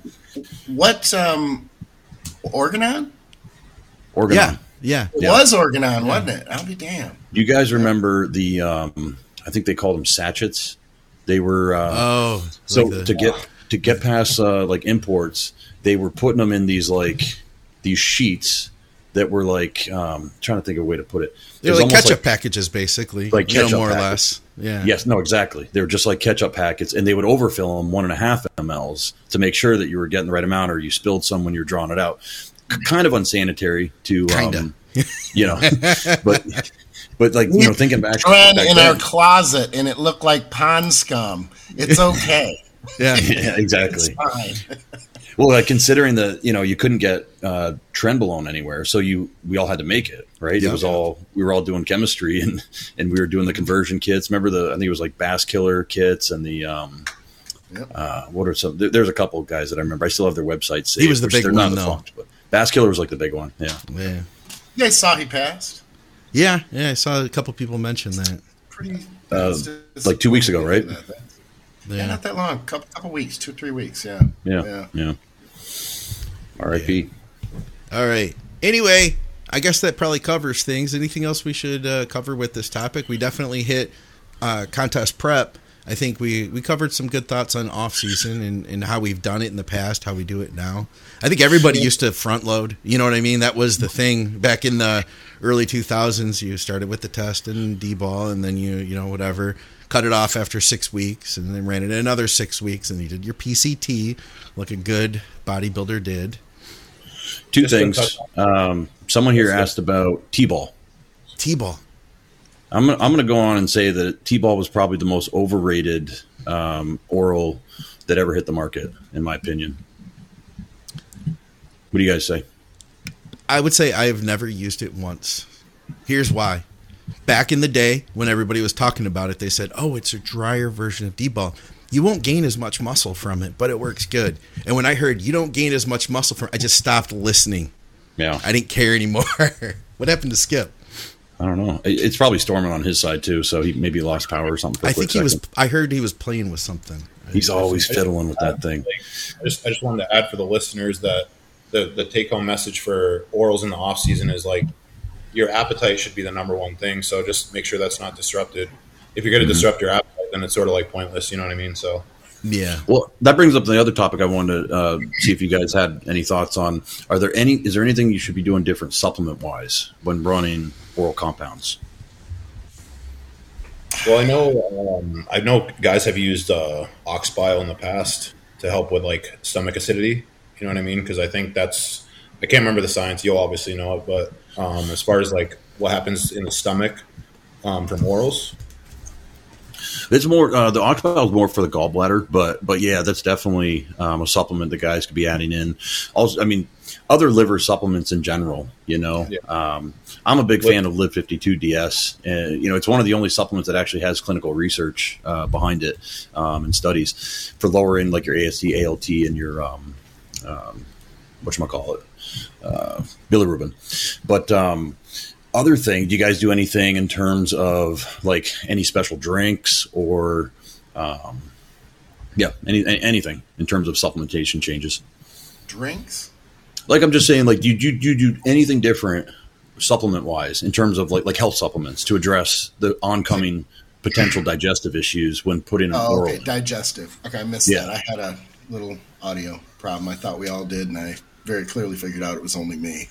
what, um, Organon? Organon. Yeah. Yeah. It Yeah. was Organon, wasn't it? I'll be damned. Do you guys remember the? Um, I think they called them sachets. They were uh, oh, so like the, to get to get past uh, like imports, they were putting them in these like these sheets that were like um, trying to think of a way to put it. They're It was like almost ketchup packages, basically, like you know, ketchup more or packets. less. Yeah. Yes, no, exactly. They were just like ketchup packets, and they would overfill them one and a half mLs to make sure that you were getting the right amount, or you spilled some when you were drawing it out. C- kind of unsanitary to, Kinda. um, you know, but but like you know, thinking back, Ran back in then- our closet, and it looked like pond scum. It's okay. Yeah. yeah, exactly. It's fine. Well, like considering that you know you couldn't get uh, trenbolone anywhere, so you we all had to make it, right? Yeah. It was all we were all doing chemistry, and and we were doing the conversion kits. Remember the I think it was like Bass Killer kits and the um, Yep. uh, what are some? There, there's a couple of guys that I remember. I still have their websites. Saved, He was the which big they're not one, though. defunct, but Bass Killer was like the big one. Yeah, Yeah. You guys saw he passed. Yeah. Yeah. I saw a couple people mention that. Pretty. Uh, it's just- like two weeks ago, right? Yeah, Yeah. not that long. Couple couple weeks, two three weeks. Yeah. Yeah, Yeah. yeah. R I P. All right. Anyway, I guess that probably covers things. Anything else we should uh, cover with this topic? We definitely hit uh, contest prep. I think we, we covered some good thoughts on off season and, and how we've done it in the past, how we do it now. I think everybody used to front load. You know what I mean? That was the thing back in the early two thousands. You started with the test and D-ball, and then you you know whatever cut it off after six weeks, and then ran it another six weeks, and you did your P C T like a good bodybuilder did. Two Just to things. touch Um, someone here asked about T-ball. T-ball. I'm gonna, I'm going to go on and say that T-ball was probably the most overrated um, oral that ever hit the market, in my opinion. What do you guys say? I would say I have never used it once. Here's why. Back in the day, when everybody was talking about it, they said, oh, it's a drier version of D-ball. You won't gain as much muscle from it, but it works good. And when I heard you don't gain as much muscle from it, I just stopped listening. Yeah, I didn't care anymore. What happened to Skip? I don't know. It- It's probably storming on his side too, so he maybe lost power or something. For a I quick think he was, second. I heard he was playing with something. He's always fiddling with that thing. I just I just wanted to add for the listeners that the the take home message for orals in the off season is like your appetite should be the number one thing. So just make sure that's not disrupted. If you're going to Mm-hmm. disrupt your appetite, then it's sort of like pointless. You know what I mean? So Yeah. Well, that brings up the other topic I wanted to uh, see if you guys had any thoughts on. Are there any? Is there anything you should be doing different supplement wise when running oral compounds? well, I know um, I know guys have used uh, oxbile in the past to help with like stomach acidity. You know what I mean? Because I think that's I can't remember the science. You'll obviously know it, but um, as far as like what happens in the stomach um, from orals. It's more uh, the oxbile is more for the gallbladder, but but yeah, that's definitely um, a supplement that guys could be adding in. Also, I mean, other liver supplements in general. You know, Yeah. um, I'm a big fan of Live fifty-two D S, and you know, it's one of the only supplements that actually has clinical research uh, behind it um, and studies for lowering like your A S T, A L T, and your um, um, whatchamacallit, uh, bilirubin. But um, other thing, do you guys do anything in terms of like any special drinks or, um, yeah, any, any anything in terms of supplementation changes? Drinks. Like I'm just saying, like, do you, do you, do you do anything different supplement wise in terms of like like health supplements to address the oncoming potential digestive issues when putting an Oh, oral? okay. Digestive. Okay, I missed Yeah. that. I had a little audio problem. I thought we all did, and I very clearly figured out it was only me.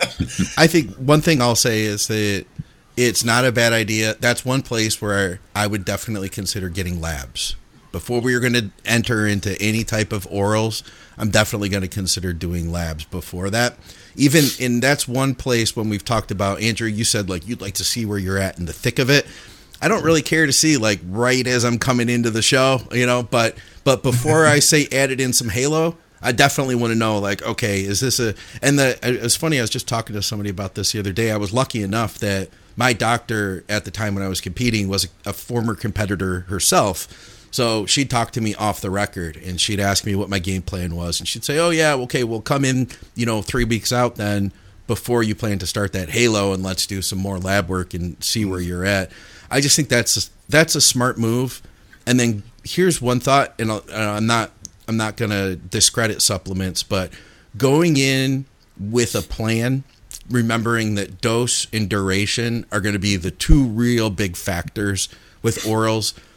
I think one thing I'll say is that it's not a bad idea. That's one place where I would definitely consider getting labs. Before we are going to enter into any type of orals, I'm definitely going to consider doing labs before that. Even, and that's one place when we've talked about, Andrew, you said like you'd like to see where you're at in the thick of it. I don't really care to see like right as I'm coming into the show, you know, but but before I say added in some Halo, I definitely want to know, like, okay, is this a, and the, it was funny, I was just talking to somebody about this the other day. I was lucky enough that my doctor at the time when I was competing was a, a former competitor herself. So she'd talk to me off the record and she'd ask me what my game plan was. And she'd say, oh yeah, okay, we'll come in, you know, three weeks out then before you plan to start that Halo and let's do some more lab work and see where you're at. I just think that's, a, that's a smart move. And then here's one thought, and I'll, I'm not, I'm not going to discredit supplements, but going in with a plan, remembering that dose and duration are going to be the two real big factors with orals.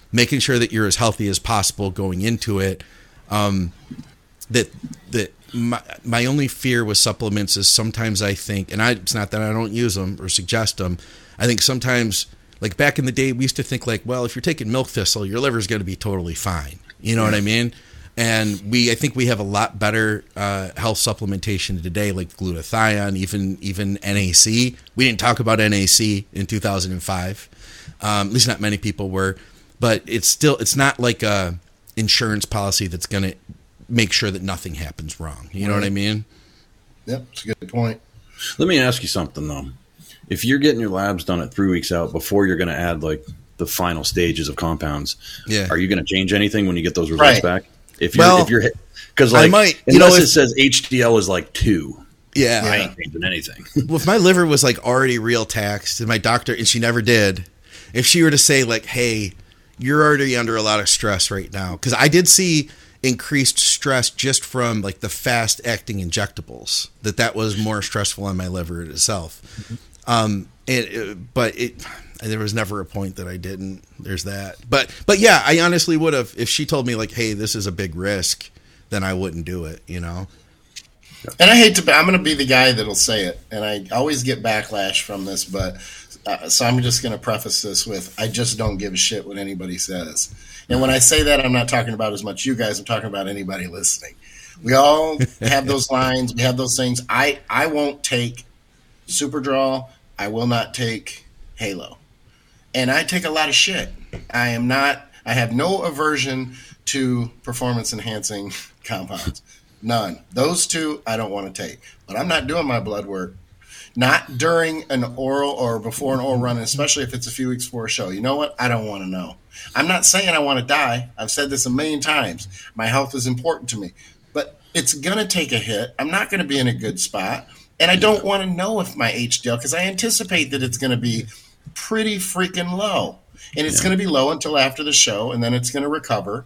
making sure that you're as healthy as possible going into it. Um, that that my, my only fear with supplements is sometimes I think, and I, it's not that I don't use them or suggest them. I think sometimes, like back in the day, we used to think like, well, if you're taking milk thistle, your liver's going to be totally fine. You know yeah. what I mean? And we, I think we have a lot better uh, health supplementation today, like glutathione, even even N A C. We didn't talk about N A C in two thousand five. Um, at least not many people were. But it's still, it's not like a insurance policy that's going to make sure that nothing happens wrong. You know right. what I mean? Yep, that's a good point. Let me ask you something, though. If you're getting your labs done at three weeks out before you're going to add, like, the final stages of compounds, yeah. are you going to change anything when you get those results right. back? If you're, well, if you're, because like, I might, you unless know, if, it says H D L is like two, yeah, I ain't changing anything. Well, if my liver was like already real taxed, and my doctor, and she never did, if she were to say like, "Hey, you're already under a lot of stress right now," because I did see increased stress just from like the fast acting injectables, that that was more stressful on my liver itself. Mm-hmm. Um, it, it, but it. There was never a point that I didn't. There's that. But but yeah, I honestly would have, if she told me like, hey, this is a big risk, then I wouldn't do it, you know? And I hate to be, I'm going to be the guy that'll say it. And I always get backlash from this, but uh, so I'm just going to preface this with, I just don't give a shit what anybody says. And when I say that, I'm not talking about as much you guys, I'm talking about anybody listening. We all have those lines. We have those things. I, I won't take Superdraw. I will not take Halo. And I take a lot of shit. I am not, I have no aversion to performance enhancing compounds. None. Those two I don't want to take. But I'm not doing my blood work. Not during an oral or before an oral run, especially if it's a few weeks before a show. You know what? I don't want to know. I'm not saying I want to die. I've said this a million times. My health is important to me. But it's going to take a hit. I'm not going to be in a good spot. And I don't want to know if my H D L, because I anticipate that it's going to be pretty freaking low, and it's yeah. going to be low until after the show, and then it's going to recover.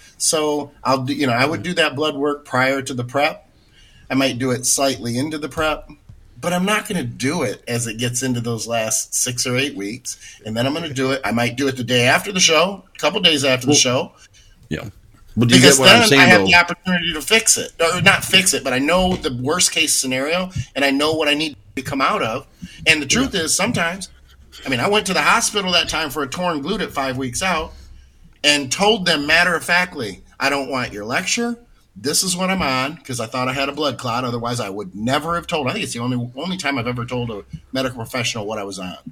So I'll do, you know, I would do that blood work prior to the prep. I might do it slightly into the prep, but I'm not going to do it as it gets into those last six or eight weeks. And then I'm going to do it. I might do it the day after the show, a couple days after well, the show. Yeah. Well, do you because get what then I'm saying, I have though? the opportunity to fix it, or not fix it, but I know the worst case scenario, and I know what I need to come out of. And the truth yeah. is, sometimes, I mean, I went to the hospital that time for a torn glute at five weeks out and told them matter-of-factly, I don't want your lecture. This is what I'm on, because I thought I had a blood clot. Otherwise, I would never have told. I think it's the only only time I've ever told a medical professional what I was on.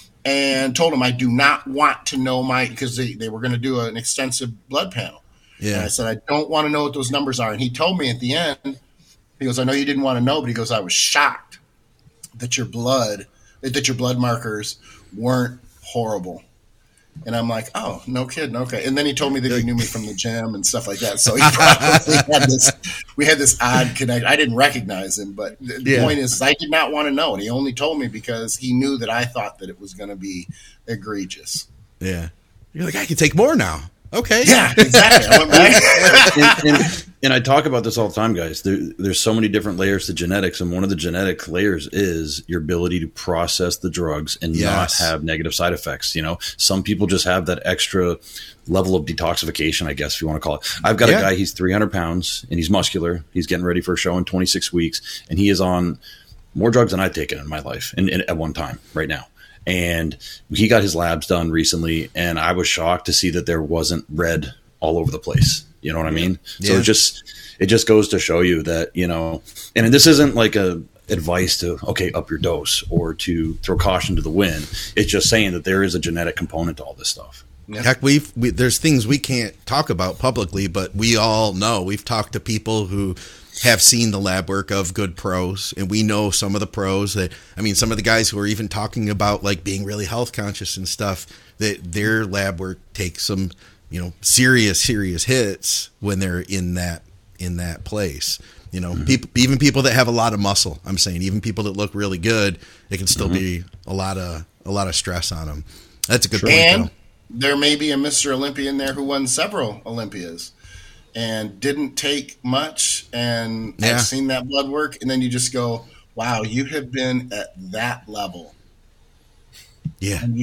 And told them I do not want to know my, because they, they were going to do an extensive blood panel. Yeah. And I said, I don't want to know what those numbers are. And he told me at the end, he goes, I know you didn't want to know, but he goes, I was shocked that your blood, that your blood markers weren't horrible. And I'm like, oh, no kidding. Okay. And then he told me that he knew me from the gym and stuff like that. So he probably had this, we had this odd connect. I didn't recognize him, but the yeah. point is, I did not want to know. And he only told me because he knew that I thought that it was going to be egregious. Yeah. You're like, I can take more now. Okay. Yeah, exactly. I went back. and, and, and I talk about this all the time, guys. There, there's so many different layers to genetics, and one of the genetic layers is your ability to process the drugs and yes. not have negative side effects. You know, some people just have that extra level of detoxification, I guess, if you want to call it. I've got yeah. a guy, he's three hundred pounds, and he's muscular. He's getting ready for a show in twenty-six weeks, and he is on more drugs than I've taken in my life and, and at one time right now. And he got his labs done recently, and I was shocked to see that there wasn't red all over the place. You know what I mean? Yeah. So it just it just goes to show you that, you know, and this isn't like a advice to, okay, up your dose or to throw caution to the wind. It's just saying that there is a genetic component to all this stuff. Yeah. Heck, we've we, there's things we can't talk about publicly, but we all know. We've talked to people who have seen the lab work of good pros, and we know some of the pros that, I mean, some of the guys who are even talking about like being really health conscious and stuff, that their lab work takes some, you know, serious, serious hits when they're in that, in that place. You know, mm-hmm. people, even people that have a lot of muscle, I'm saying, even people that look really good, it can still mm-hmm. be a lot of, a lot of stress on them. That's a good sure. point. And though. There may be a Mister Olympia in there who won several Olympias and didn't take much, and yeah. I've seen that blood work, and then you just go, wow, you have been at that level. Yeah. And you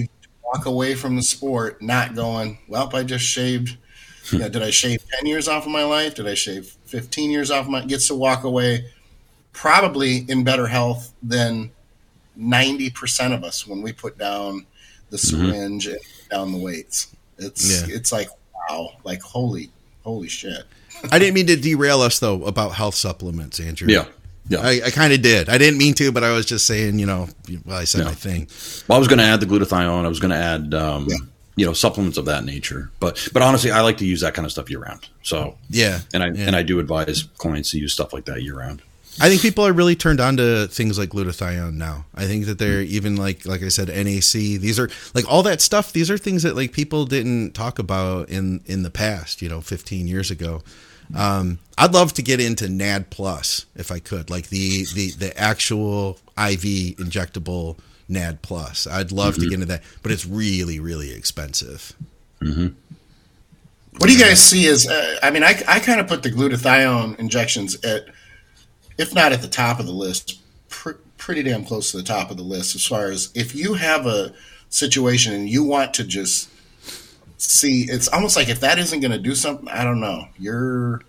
walk away from the sport not going, well, I just shaved, you know, did I shave ten years off of my life? Did I shave fifteen years off of my, gets to walk away probably in better health than ninety percent of us when we put down the syringe mm-hmm. and put down the weights. It's, yeah. it's like, wow, like, holy, holy shit. I didn't mean to derail us though about health supplements, Andrew. Yeah. Yeah. I, I kind of did. I didn't mean to, but I was just saying, you know, well, I said yeah. my thing. Well, I was going to add the glutathione. I was going to add, um, yeah. you know, supplements of that nature. But, but honestly, I like to use that kind of stuff year round. So, yeah. And I, yeah. and I do advise clients to use stuff like that year round. I think people are really turned on to things like glutathione now. I think that they're even like, like I said, N A C, these are like all that stuff. These are things that like people didn't talk about in, in the past, you know, fifteen years ago. Um, I'd love to get into N A D Plus if I could, like the, the, the actual I V injectable N A D Plus. I'd love mm-hmm. to get into that, but it's really, really expensive. Mm-hmm. What do you guys see as, uh, I mean, I, I kind of put the glutathione injections at, if not at the top of the list, pr- pretty damn close to the top of the list as far as if you have a situation and you want to just see, it's almost like if that isn't going to do something, I don't know. You're,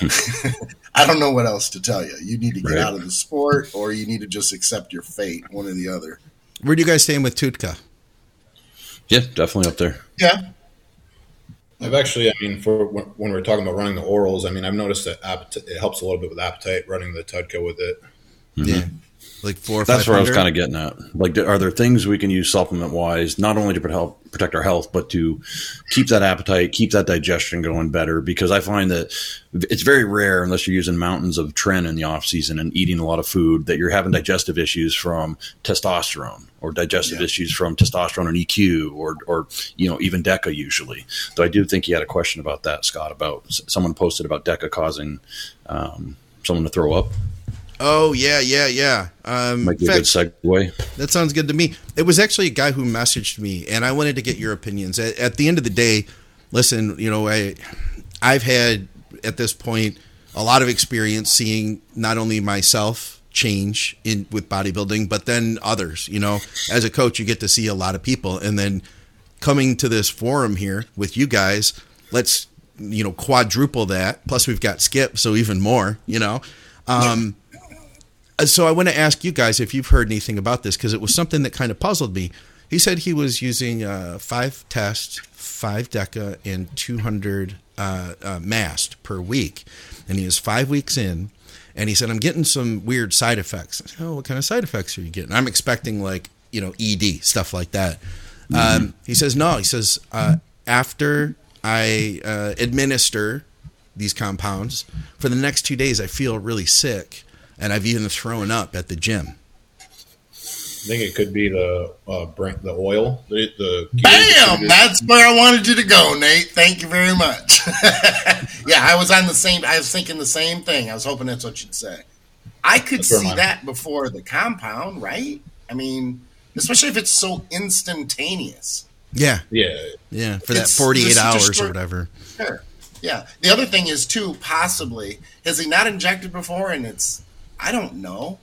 I don't know what else to tell you. You need to get right. out of the sport or you need to just accept your fate, one or the other. Where do you guys stand with Tutka? Yeah, definitely up there. Yeah. I've actually, I mean, for when, when we're talking about running the orals, I mean, I've noticed that appetite, it helps a little bit with appetite running the Tudka with it. Mm-hmm. Yeah. Like four or That's five where I was hundred? kind of getting at. Like, are there things we can use supplement wise, not only to help protect our health, but to keep that appetite, keep that digestion going better? Because I find that it's very rare, unless you're using mountains of tren in the off season and eating a lot of food, that you're having digestive issues from testosterone or digestive yeah. issues from testosterone and E Q or, or, you know, even DECA usually. Though I do think you had a question about that, Scott, about someone posted about DECA causing um, someone to throw up. Oh, yeah, yeah, yeah. Um, Might be a fact, good segue. That sounds good to me. It was actually a guy who messaged me, and I wanted to get your opinions. At, at the end of the day, listen, you know, I, I've had, at this point, a lot of experience seeing not only myself change in with bodybuilding, but then others. You know, as a coach, you get to see a lot of people. And then coming to this forum here with you guys, let's, you know, quadruple that. Plus, we've got Skip, so even more, you know. Um So I want to ask you guys if you've heard anything about this, because it was something that kind of puzzled me. He said he was using uh, five tests, five DECA, and two hundred uh, uh, mast per week. And he is five weeks in, and he said, I'm getting some weird side effects. I said, oh, what kind of side effects are you getting? I'm expecting like, you know, E D, stuff like that. Mm-hmm. Um, he says, no, he says, uh, after I uh, administer these compounds, for the next two days, I feel really sick. And I've even thrown up at the gym. I think it could be the uh, brand, the oil. The, the Bam! That's where I wanted you to go, Nate. Thank you very much. Yeah, I was on the same. I was thinking the same thing. I was hoping that's what you'd say. I could that's see that before the compound, right? I mean, especially if it's so instantaneous. Yeah, yeah, yeah. For it's, that forty-eight hours or whatever. Sure. Yeah. The other thing is too. Possibly has he not injected before, and it's. I don't know,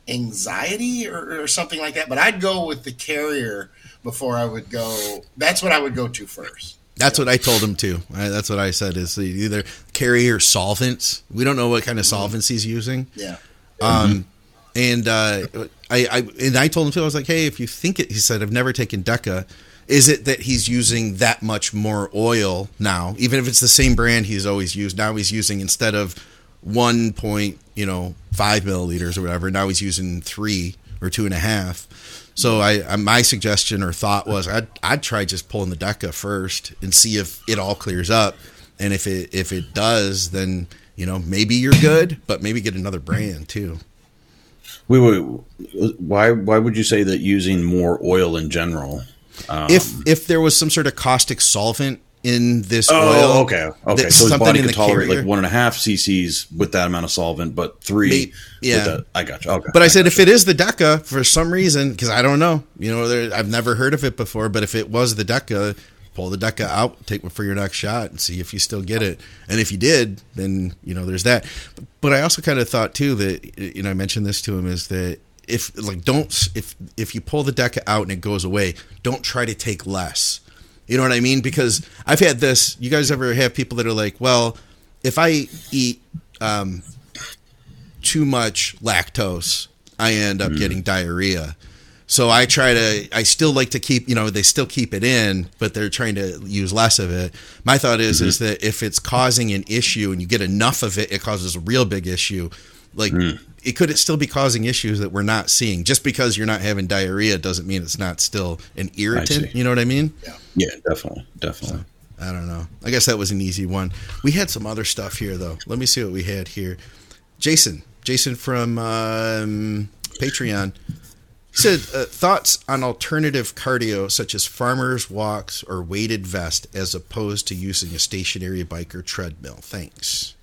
anxiety or, or something like that. But I'd go with the carrier before I would go. That's what I would go to first. That's what I told him too. I, that's what I said is either carrier solvents. We don't know what kind of solvents he's using. Yeah. Um, and uh, I, I and I told him too. I was like, hey, if you think it, he said, I've never taken DECA. Is it that he's using that much more oil now, even if it's the same brand he's always used? Now he's using instead of one point, you know, five milliliters or whatever. Now he's using three or two and a half. So I, my suggestion or thought was I'd, I'd try just pulling the DECA first and see if it all clears up. And if it, if it does, then, you know, maybe you're good, but maybe get another brand too. Wait, wait, why, why would you say that using more oil in general? Um, if, if there was some sort of caustic solvent in this oh, oil. okay. Okay. So his body can tolerate like one and a half cc's with that amount of solvent, but three. Maybe, yeah. With the, I got you. Okay. But I, I said, if you. It is the DECA for some reason, because I don't know, you know, there, I've never heard of it before, but if it was the DECA, pull the DECA out, take it for your next shot and see if you still get it. And if you did, then, you know, there's that. But I also kind of thought too that, you know, I mentioned this to him is that if like don't if if you pull the DECA out and it goes away, don't try to take less. You know what I mean? Because I've had this. You guys ever have people that are like, well, if I eat um, too much lactose, I end up mm. getting diarrhea. So I try to, I still like to keep, you know, they still keep it in, but they're trying to use less of it. My thought is, mm-hmm. is that if it's causing an issue and you get enough of it, it causes a real big issue. Like mm. it could still be causing issues that we're not seeing. Just because you're not having diarrhea doesn't mean it's not still an irritant. You know what I mean? Yeah, yeah, definitely. Definitely. So, I don't know. I guess that was an easy one. We had some other stuff here though. Let me see what we had here. Jason, Jason from um, Patreon. He said, uh, thoughts on alternative cardio such as farmers walks or weighted vest as opposed to using a stationary bike or treadmill. Thanks.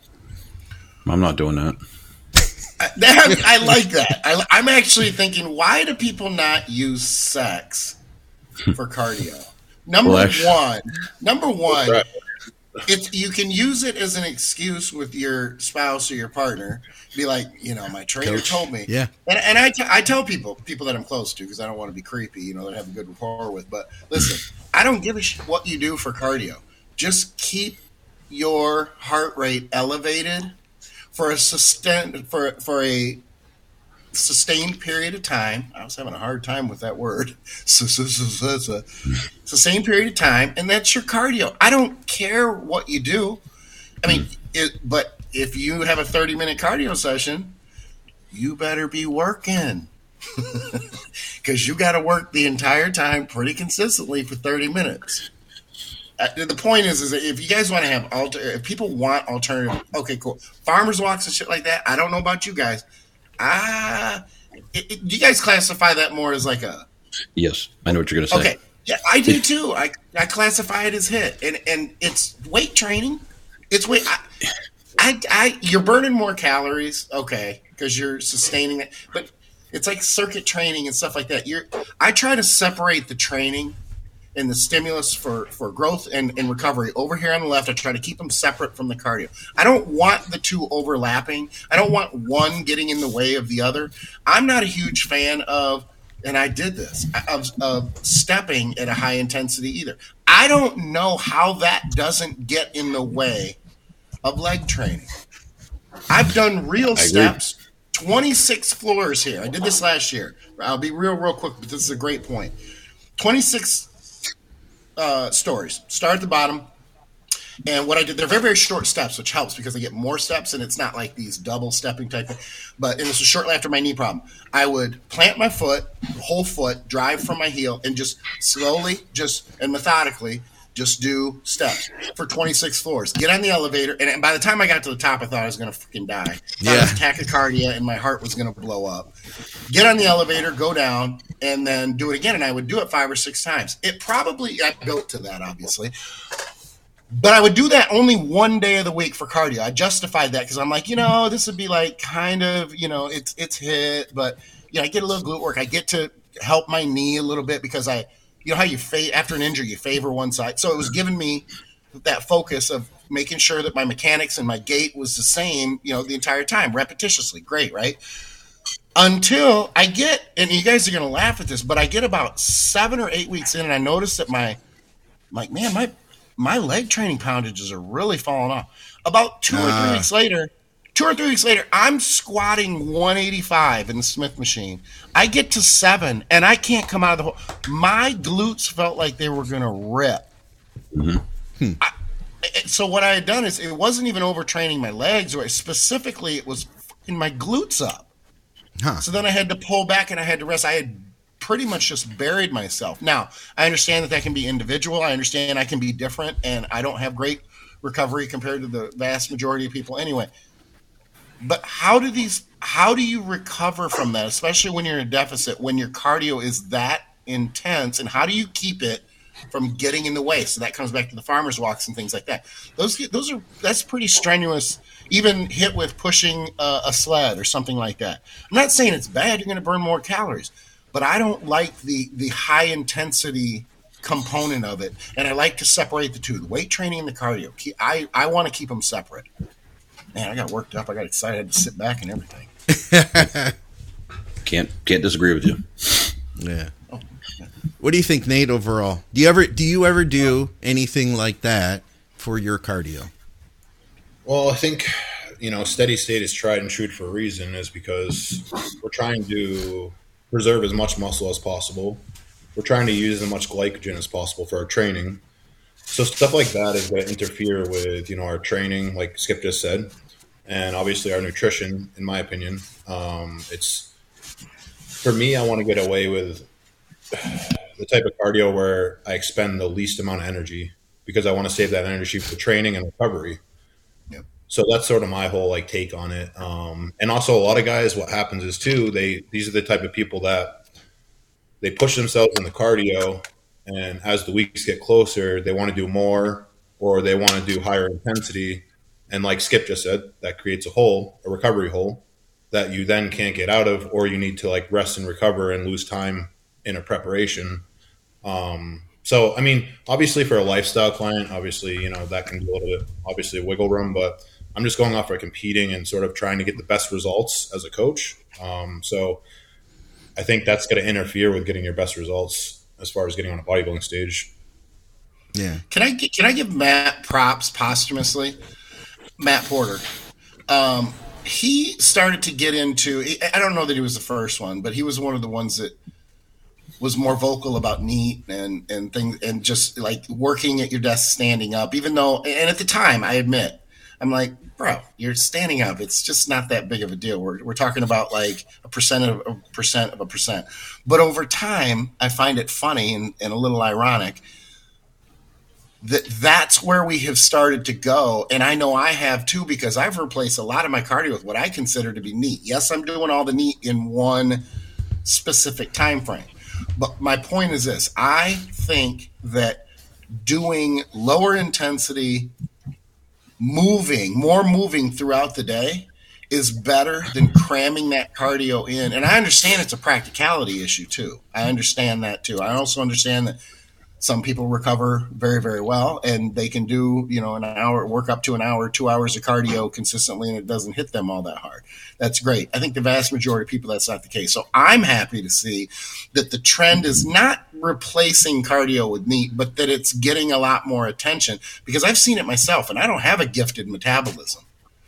I'm not doing that. that I like that. I, I'm actually thinking, why do people not use sex for cardio? Number well, actually, one, number one, right. it's you can use it as an excuse with your spouse or your partner. Be like, you know, my trainer Coach. told me. Yeah. And, and I, t- I tell people, people that I'm close to, because I don't want to be creepy, you know, that I have a good rapport with. But listen, I don't give a shit what you do for cardio. Just keep your heart rate elevated for a sustain, for for a sustained period of time. I was having a hard time with that word. Sustained period of time, and that's your cardio. I don't care what you do. I mean, it, but if you have a thirty minute cardio session, you better be working because you got to work the entire time pretty consistently for thirty minutes. Uh, the point is, is that if you guys want to have alter, if people want alternative, okay, cool. Farmers walks and shit like that. I don't know about you guys. Ah, it, it, do you guys classify that more as like a? Yes, I know what you're going to say. Okay, yeah, I do too. I I classify it as HIIT, and and it's weight training. It's weight. I, I, I you're burning more calories, okay, because you're sustaining it, but it's like circuit training and stuff like that. You're I try to separate the training and the stimulus for, for growth and, and recovery over here on the left. I try to keep them separate from the cardio. I don't want the two overlapping. I don't want one getting in the way of the other. I'm not a huge fan of, and I did this, of, of stepping at a high intensity either. I don't know how that doesn't get in the way of leg training. I've done real steps, twenty-six floors here. I did this last year. I'll be real, real quick, but this is a great point. twenty-six uh, stories. Start at the bottom. And what I did, they're very, very short steps, which helps because I get more steps and it's not like these double stepping type of, but and this was shortly after my knee problem. I would plant my foot, whole foot, drive from my heel, and just slowly, just and methodically, just do steps for twenty-six floors. Get on the elevator, and by the time I got to the top, I thought I was going to freaking die. I thought yeah. I was tachycardia, and my heart was going to blow up. Get on the elevator, go down, and then do it again, and I would do it five or six times. It probably – I built to that, obviously. But I would do that only one day of the week for cardio. I justified that because I'm like, you know, this would be like kind of, you know, it's it's HIIT, but, you know, I get a little glute work. I get to help my knee a little bit because I – you know how you fa- after an injury, you favor one side. So it was giving me that focus of making sure that my mechanics and my gait was the same, you know, the entire time, repetitiously. Great, right? Until I get, and you guys are going to laugh at this, but I get about seven or eight weeks in, and I notice that my, I'm like, man, my my leg training poundages are really falling off. About two uh. or three weeks later, Two or three weeks later, I'm squatting one eighty-five in the Smith machine. I get to seven, and I can't come out of the hole. My glutes felt like they were going to rip. Mm-hmm. Hmm. I, so what I had done is it wasn't even overtraining my legs, or specifically it was fucking my glutes up. Huh. So then I had to pull back, and I had to rest. I had pretty much just buried myself. Now, I understand that that can be individual. I understand I can be different, and I don't have great recovery compared to the vast majority of people anyway. But how do these? How do you recover from that, especially when you're in a deficit, when your cardio is that intense, and how do you keep it from getting in the way? So that comes back to the farmers walks and things like that. Those, those are that's pretty strenuous. Even hit with pushing a, a sled or something like that. I'm not saying it's bad. You're going to burn more calories, but I don't like the the high intensity component of it, and I like to separate the two: the weight training and the cardio. I I want to keep them separate. Man, I got worked up. I got excited. I had to sit back and everything. Can't can't disagree with you. Yeah. What do you think, Nate, overall? Do you ever do you ever do anything like that for your cardio? Well, I think, you know, steady state is tried and true for a reason, is because we're trying to preserve as much muscle as possible. We're trying to use as much glycogen as possible for our training. So stuff like that is going to interfere with, you know, our training, like Skip just said, and obviously our nutrition, in my opinion. Um, it's, for me, I want to get away with the type of cardio where I expend the least amount of energy, because I want to save that energy for training and recovery. Yep. So that's sort of my whole like take on it. Um, and also a lot of guys, what happens is too, they, these are the type of people that they push themselves in the cardio, and as the weeks get closer, they want to do more, or they want to do higher intensity. And like Skip just said, that creates a hole, a recovery hole that you then can't get out of, or you need to like rest and recover and lose time in a preparation. Um, so, I mean, obviously for a lifestyle client, obviously, you know, that can be a little bit, obviously a wiggle room, but I'm just going off for competing and sort of trying to get the best results as a coach. Um, so I think that's going to interfere with getting your best results as far as getting on a bodybuilding stage. Yeah. Can I can I give Matt props posthumously? Matt Porter. Um, he started to get into, I don't know that he was the first one, but he was one of the ones that was more vocal about NEAT and, and things, and just like working at your desk, standing up, even though, and at the time I admit, I'm like, bro, you're standing up. It's just not that big of a deal. We're, we're talking about like a percent of a percent of a percent. But over time, I find it funny and, and a little ironic that that's where we have started to go. And I know I have too, because I've replaced a lot of my cardio with what I consider to be NEAT. Yes, I'm doing all the NEAT in one specific time frame. But my point is this. I think that doing lower intensity moving, more moving throughout the day is better than cramming that cardio in. And I understand it's a practicality issue too. I understand that too. I also understand that some people recover very, very well, and they can do, you know, an hour, work up to an hour, two hours of cardio consistently, and it doesn't hit them all that hard. That's great. I think the vast majority of people, that's not the case. So I'm happy to see that the trend is not replacing cardio with NEAT, but that it's getting a lot more attention, because I've seen it myself, and I don't have a gifted metabolism.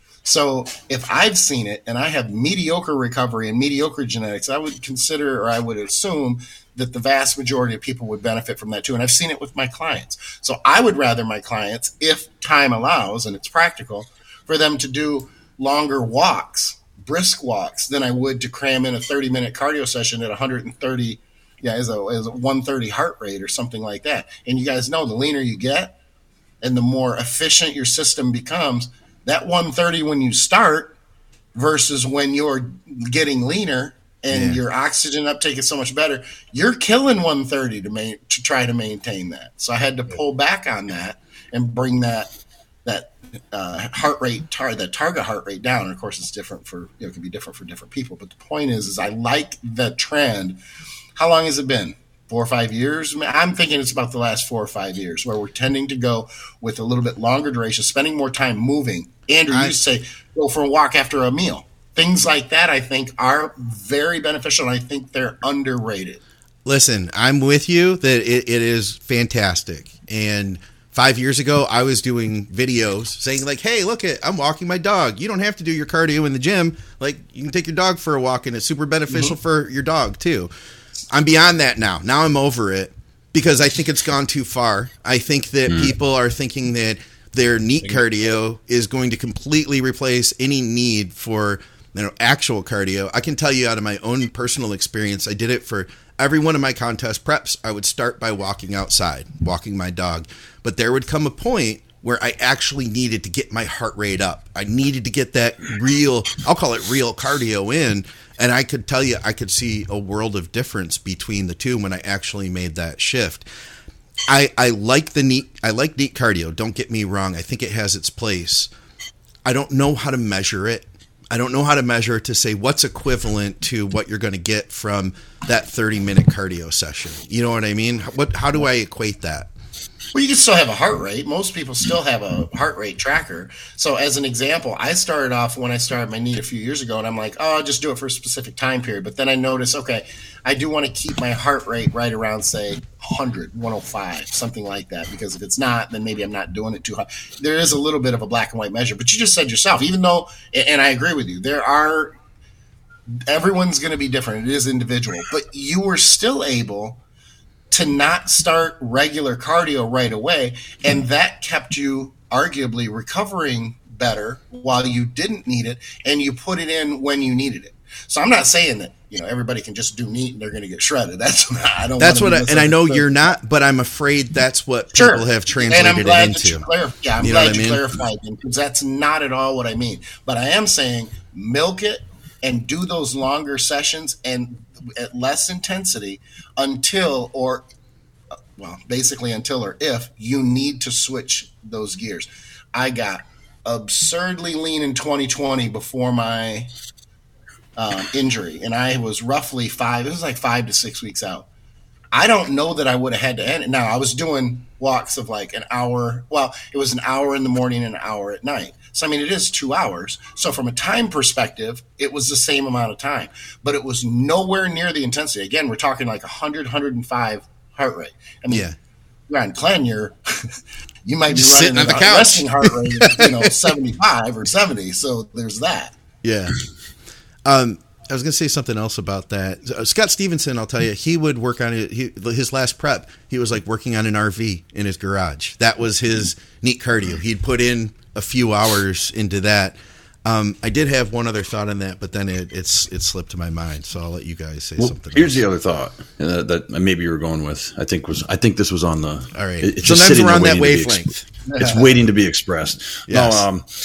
So if I've seen it and I have mediocre recovery and mediocre genetics, I would consider, or I would assume, that the vast majority of people would benefit from that too. And I've seen it with my clients. So I would rather my clients, if time allows and it's practical, for them to do longer walks, brisk walks, than I would to cram in a thirty minute cardio session at one hundred thirty, yeah, as a, as a one thirty heart rate or something like that. And you guys know, the leaner you get and the more efficient your system becomes, that one thirty when you start versus when you're getting leaner and yeah. your oxygen uptake is so much better, you're killing one thirty to main, to try to maintain that. So I had to pull back on that and bring that that uh, heart rate, tar- that target heart rate down. And of course, it's different for, you know, it can be different for different people. But the point is, is I like the trend. How long has it been? Four or five years? I'm thinking it's about the last four or five years where we're tending to go with a little bit longer duration, spending more time moving. Andrew, I, you say go for a walk after a meal. Things like that, I think, are very beneficial, and I think they're underrated. Listen, I'm with you that it, it is fantastic. And five years ago, I was doing videos saying, like, hey, look, it, I'm walking my dog. You don't have to do your cardio in the gym. Like, you can take your dog for a walk, and it's super beneficial mm-hmm. for your dog, too. I'm beyond that now. Now I'm over it because I think it's gone too far. I think that mm. people are thinking that their NEAT cardio is going to completely replace any need for, you know, actual cardio. I can tell you out of my own personal experience, I did it for every one of my contest preps. I would start by walking outside, walking my dog. But there would come a point where I actually needed to get my heart rate up. I needed to get that real, I'll call it real cardio in. And I could tell you, I could see a world of difference between the two when I actually made that shift. I, I like the NEAT, I like NEAT cardio. Don't get me wrong. I think it has its place. I don't know how to measure it. I don't know how to measure it to say what's equivalent to what you're going to get from that thirty minute cardio session. You know what I mean? What, how do I equate that? Well, you can still have a heart rate. Most people still have a heart rate tracker. So as an example, I started off when I started my NEAT a few years ago, and I'm like, oh, I'll just do it for a specific time period. But then I noticed, okay, I do want to keep my heart rate right around, say, one hundred, one oh five, something like that. Because if it's not, then maybe I'm not doing it too high. There is a little bit of a black and white measure. But you just said yourself, even though, and I agree with you, there are, everyone's going to be different. It is individual. But you were still able to not start regular cardio right away, and that kept you arguably recovering better while you didn't need it, and you put it in when you needed it. So I'm not saying that, you know, everybody can just do NEAT and they're going to get shredded. That's I don't. That's what, I, and I know you're not, but I'm afraid that's what sure. people have translated and I'm glad it into. That you clarif- yeah, I'm you know glad you I mean? clarified it, because that's not at all what I mean. But I am saying milk it and do those longer sessions and at less intensity until, or well, basically until or if you need to switch those gears. I got absurdly lean in twenty twenty before my um, injury, and I was roughly five, it was like five to six weeks out. I don't know that I would have had to end it. Now, I was doing walks of like an hour. Well, it was an hour in the morning and an hour at night. So, I mean, it is two hours. So from a time perspective, it was the same amount of time. But it was nowhere near the intensity. Again, we're talking like one hundred, one hundred five heart rate. I mean, yeah. you're on Glenn, you're, you might be Just running sitting on the a couch. resting heart rate of, you know, seventy-five or seventy. So there's that. Yeah. Um, I was going to say something else about that. Uh, Scott Stevenson, I'll tell you, he would work on it. He, his last prep, he was like working on an R V in his garage. That was his NEAT cardio. He'd put in a few hours into that. Um, I did have one other thought on that, but then it, it's it slipped my mind. So I'll let you guys say well, something. Here's else. the other thought uh, that maybe you were going with. I think was I think this was on the. All right. It, it's Sometimes just we're on that waiting to be wavelength. Ex- it's waiting to be expressed. Yes. No, um,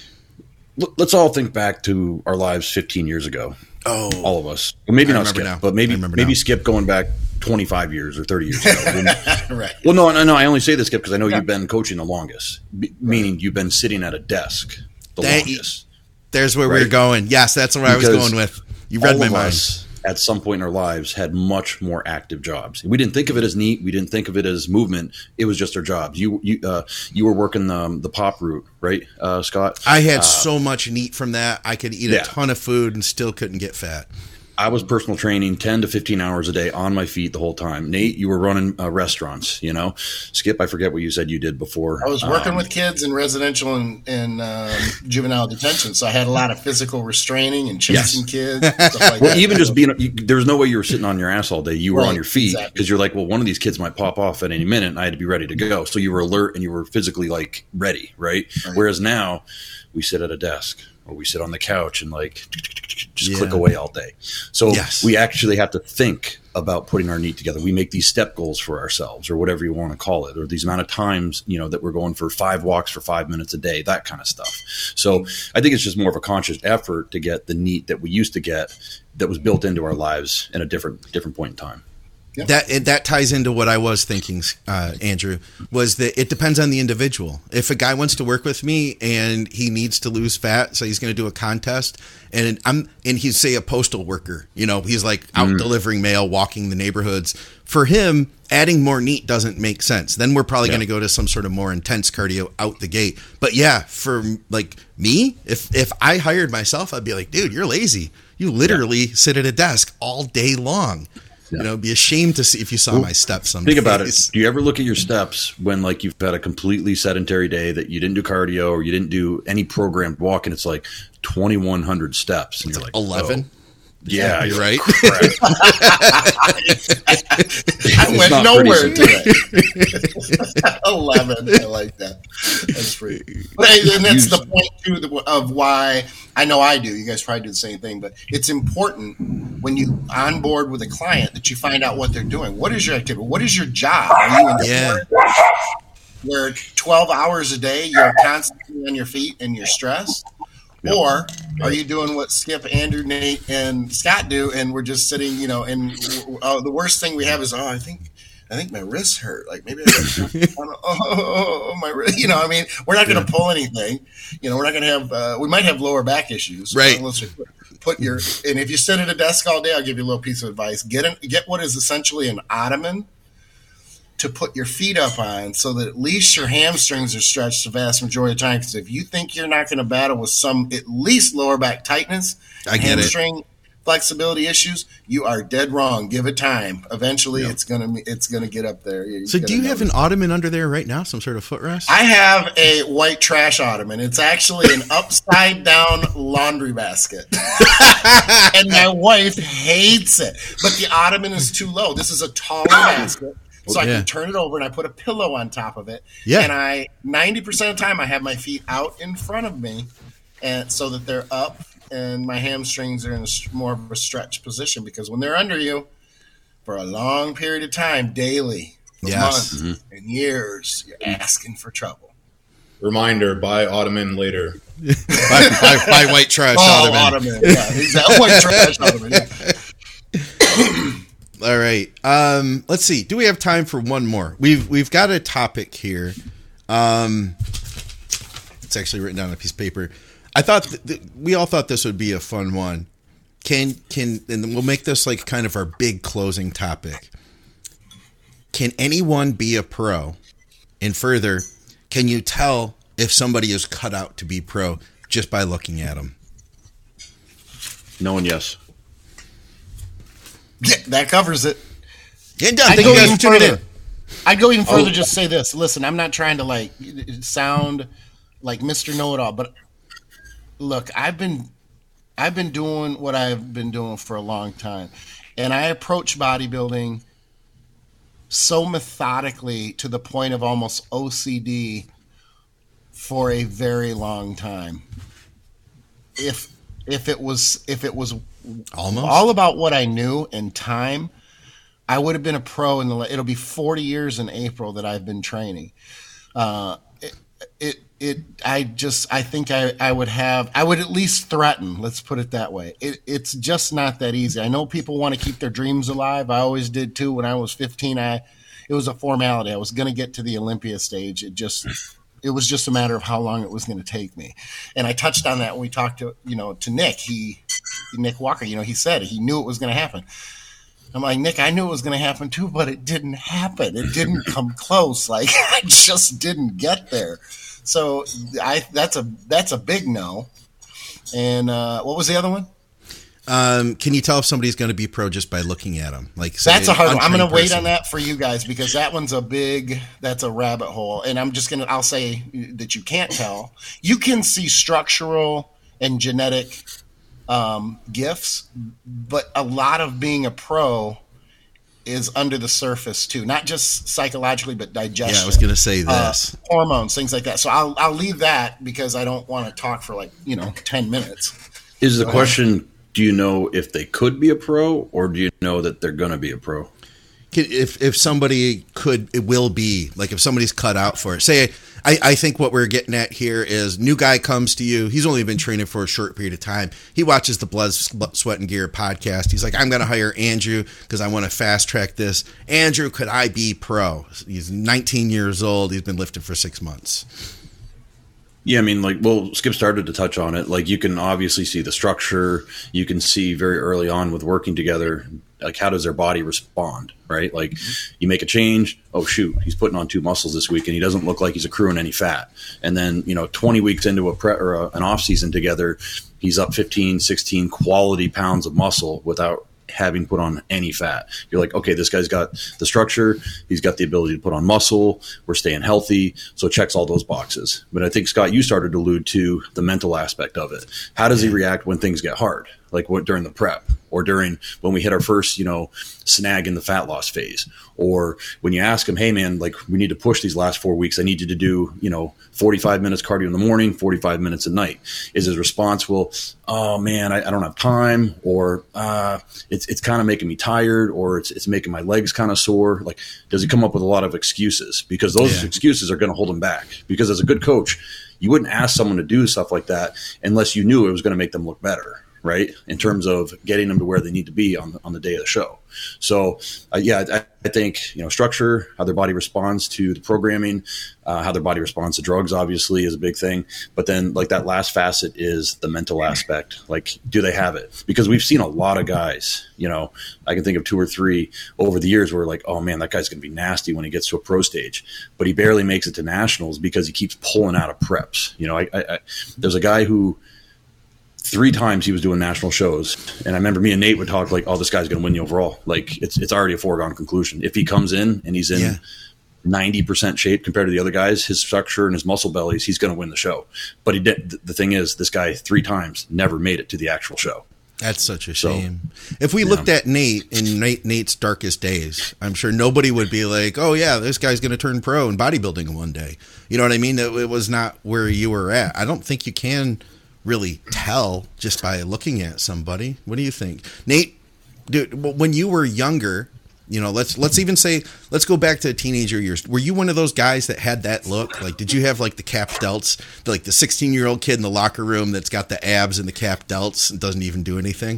l- let's all think back to our lives fifteen years ago. Oh, all of us. Well, maybe I not Skip, now. but maybe maybe now. Skip going back twenty-five years or thirty years ago. When, Right. Well, no, no, no. I only say this, Skip, because I know yeah. you've been coaching the longest, b- meaning you've been sitting at a desk the that, longest. There's where right? we're going. Yes, that's where because I was going with. You read all my of mind. Us, at some point in our lives, had much more active jobs. We didn't think of it as NEAT. We didn't think of it as movement. It was just our jobs. You you uh, you were working the, the pop route, right, uh, Scott? I had uh, so much NEAT from that. I could eat yeah. a ton of food and still couldn't get fat. I was personal training ten to fifteen hours a day on my feet the whole time. Nate, you were running uh, restaurants, you know. Skip, I forget what you said you did before. I was working um, with kids in residential and, and um, juvenile detention, so I had a lot of physical restraining and chasing yes. kids. Stuff like well, that. even just being, you, there was no way you were sitting on your ass all day. You were right, on your feet because exactly. you're like, well, one of these kids might pop off at any minute, and I had to be ready to go. So you were alert and you were physically like ready, right? right. Whereas now we sit at a desk. Or we sit on the couch and like just yeah. click away all day. So yes. we actually have to think about putting our NEAT together. We make these step goals for ourselves, or whatever you want to call it, or these amount of times, you know, that we're going for five walks for five minutes a day, that kind of stuff. So I think it's just more of a conscious effort to get the NEAT that we used to get that was built into our lives in a different different point in time. Yep. That that ties into what I was thinking, uh, Andrew, was that it depends on the individual. If a guy wants to work with me and he needs to lose fat, so he's going to do a contest, and I'm and he's say a postal worker, you know, he's like out mm. delivering mail, walking the neighborhoods. For him, adding more NEAT doesn't make sense. Then we're probably yeah. going to go to some sort of more intense cardio out the gate. But yeah, for like me, if if I hired myself, I'd be like, dude, you're lazy. You literally yeah. sit at a desk all day long. Yeah. You know, it'd be ashamed to see if you saw well, my steps some Think days. about it. Do you ever look at your steps when like you've had a completely sedentary day that you didn't do cardio or you didn't do any programmed walk and it's like twenty-one hundred steps and it's you're like eleven? Oh. Yeah, you're right. I went nowhere today. Eleven. I like that. That's pretty. But and that's the point too of why I know I do. You guys probably do the same thing, but it's important when you onboard with a client that you find out what they're doing. What is your activity? What is your job? Are you in the yeah. where twelve hours a day you're constantly on your feet and you're stressed? Yep. Or are you doing what Skip, Andrew, Nate, and Scott do, and we're just sitting, you know, and uh, the worst thing we have is, oh, I think I think my wrists hurt. Like maybe I got, oh, oh, oh, my wrist. You know, I mean, we're not going to yeah. pull anything. You know, we're not going to have, uh, we might have lower back issues. Right. Unless we put, put your, and if you sit at a desk all day, I'll give you a little piece of advice. Get an, get what is essentially an ottoman. to put your feet up on so that at least your hamstrings are stretched the vast majority of the time. Because if you think you're not going to battle with some at least lower back tightness, I get hamstring it. flexibility issues, you are dead wrong. Give it time. Eventually, Yep. it's gonna it's gonna get up there. You're So, gonna do you have an notice. ottoman under there right now? Some sort of footrest? I have a white trash ottoman. It's actually an upside down laundry basket. And my wife hates it. But the ottoman is too low. This is a taller basket. So I Yeah. can turn it over and I put a pillow on top of it. Yeah. And I ninety percent of the time I have my feet out in front of me and so that they're up and my hamstrings are in a, s- more of a stretch position because when they're under you for a long period of time, daily, for Yes. months and years, you're asking for trouble. Reminder: buy Ottoman later. by, by, by white trash Oh, ottoman. ottoman. Yeah, exactly. White trash ottoman. Yeah. All right. Um, let's see. Do we have time for one more? We've we've got a topic here. Um, it's actually written down on a piece of paper. I thought th- th- we all thought this would be a fun one. Can can and we'll make this like kind of our big closing topic. Can anyone be a pro? And further, can you tell if somebody is cut out to be pro just by looking at them? No and yes. Yeah, that covers it. Get done. I'd Thank go you guys even for tuning further. in. I'd go even further. Oh. Just say this. Listen, I'm not trying to like sound like Mister Know-It-All, but look, I've been I've been doing what I've been doing for a long time, and I approach bodybuilding so methodically to the point of almost O C D for a very long time. If if it was if it was Almost. all about what I knew and time, I would have been a pro in the. It'll be forty years in April that I've been training. Uh, it, it, it. I just. I think I, I would have. I would at least threaten. Let's put it that way. It, it's just not that easy. I know people want to keep their dreams alive. I always did too. When I was fifteen, I. It was a formality. I was going to get to the Olympia stage. It just. It was just a matter of how long it was going to take me, and I touched on that when we talked to you know to Nick. He, Nick Walker. You know, he said he knew it was going to happen. I'm like, Nick, I knew it was going to happen too, but it didn't happen. It didn't come close. Like I just didn't get there. So I that's a that's a big no. And uh, what was the other one? Um, can you tell if somebody's going to be pro just by looking at them? Like say, That's a hard an one. I'm going to untrained wait person. on that for you guys because that one's a big, that's a rabbit hole. And I'm just going to, I'll say that you can't tell. You can see structural and genetic um, gifts, but a lot of being a pro is under the surface too, not just psychologically, but digestion. Yeah, I was going to say uh, this. hormones, things like that. So I'll, I'll leave that because I don't want to talk for like, you know, ten minutes. Is the question, do you know if they could be a pro or do you know that they're going to be a pro? Can, if if somebody could, it will be like if somebody's cut out for it. Say, I, I think what we're getting at here is new guy comes to you. He's only been training for a short period of time. He watches the Blood, Sweat, and Gear podcast. He's like, I'm going to hire Andrew because I want to fast track this. Andrew, could I be pro? He's nineteen years old. He's been lifting for six months. Yeah, I mean, like, well, Skip started to touch on it. Like, you can obviously see the structure. You can see very early on with working together, like, how does their body respond, right? Like, you make a change. Oh, shoot, he's putting on two muscles this week, and he doesn't look like he's accruing any fat. And then, you know, twenty weeks into a pre- or a, an off season together, he's up fifteen, sixteen quality pounds of muscle without having put on any fat. You're like, okay, this guy's got the structure. He's got the ability to put on muscle. We're staying healthy. So it checks all those boxes. But I think, Scott, you started to allude to the mental aspect of it. How does he react when things get hard? Like what during the prep or during when we hit our first, you know, snag in the fat loss phase, or when you ask him, hey man, like we need to push these last four weeks. I need you to do, you know, forty-five minutes cardio in the morning, forty-five minutes at night. Is his response, well, oh man, I, I don't have time, or uh, it's it's kind of making me tired, or it's it's making my legs kind of sore. Like, does he come up with a lot of excuses? Because those Yeah. excuses are going to hold him back. Because as a good coach, you wouldn't ask someone to do stuff like that unless you knew it was going to make them look better. right? In terms of getting them to where they need to be on the, on the day of the show. So, uh, yeah, I, I think, you know, structure, how their body responds to the programming, uh, how their body responds to drugs, obviously, is a big thing. But then, like, that last facet is the mental aspect. Like, do they have it? Because we've seen a lot of guys, you know, I can think of two or three over the years where, like, oh, man, that guy's going to be nasty when he gets to a pro stage. But he barely makes it to nationals because he keeps pulling out of preps. You know, I, I, I there's a guy who – three times he was doing national shows. And I remember me and Nate would talk like, oh, this guy's going to win the overall. Like it's, it's already a foregone conclusion. If he comes in and he's in yeah. ninety percent shape compared to the other guys, his structure and his muscle bellies, he's going to win the show. But he did. The thing is, this guy three times never made it to the actual show. That's such a shame. So, if we yeah. looked at Nate in Nate, Nate's darkest days, I'm sure nobody would be like, oh yeah, this guy's going to turn pro in bodybuilding one day. You know what I mean? It, it was not where you were at. I don't think you can really tell just by looking at somebody. What do you think, Nate? Dude, when you were younger, you know, let's let's even say let's go back to teenager years. Were you one of those guys that had that look? Like, did you have like the cap delts, like the sixteen year old kid in the locker room that's got the abs and the cap delts and doesn't even do anything?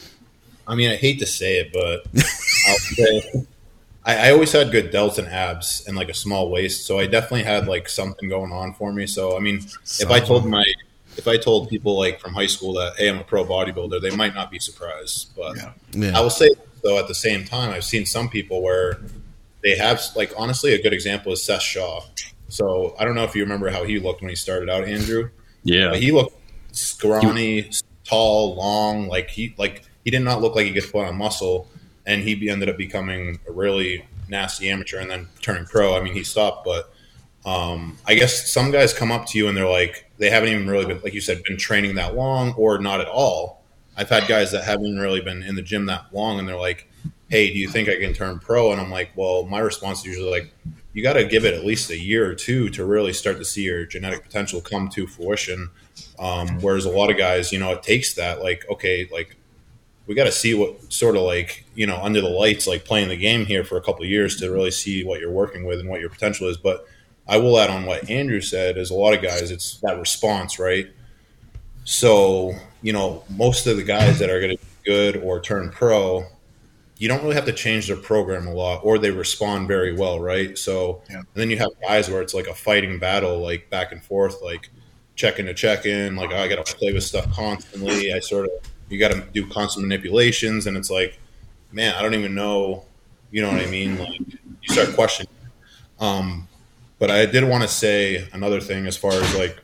I mean, I hate to say it, but I'll say I, I always had good delts and abs and like a small waist, so I definitely had like something going on for me. So I mean, so, if I told my If I told people like from high school that, hey, I'm a pro bodybuilder, they might not be surprised. But yeah. Yeah. I will say, though, at the same time, I've seen some people where they have, like, honestly, a good example is Seth Shaw. So I don't know if you remember how he looked when he started out, Andrew. Yeah. But he looked scrawny, he, tall, long. Like he, like he did not look like he could put on muscle. And he ended up becoming a really nasty amateur and then turning pro. I mean, he stopped, but um, I guess some guys come up to you and they're like, they haven't even really been, like you said, been training that long or not at all. I've had guys that haven't really been in the gym that long and they're like, hey, do you think I can turn pro? And I'm like, well, my response is usually like, you got to give it at least a year or two to really start to see your genetic potential come to fruition. Um, whereas a lot of guys, you know, it takes that, like, okay, like we got to see what sort of like, you know, under the lights, like playing the game here for a couple of years to really see what you're working with and what your potential is. But I will add on what Andrew said is a lot of guys, it's that response, right? So, you know, most of the guys that are going to be good or turn pro, you don't really have to change their program a lot or they respond very well, right? So, yeah. And then you have guys where it's like a fighting battle, like back and forth, like check in to check in, like, oh, I got to play with stuff constantly. I sort of, you got to do constant manipulations. And it's like, man, I don't even know, you know what I mean? Like you start questioning. Um, But I did want to say another thing as far as like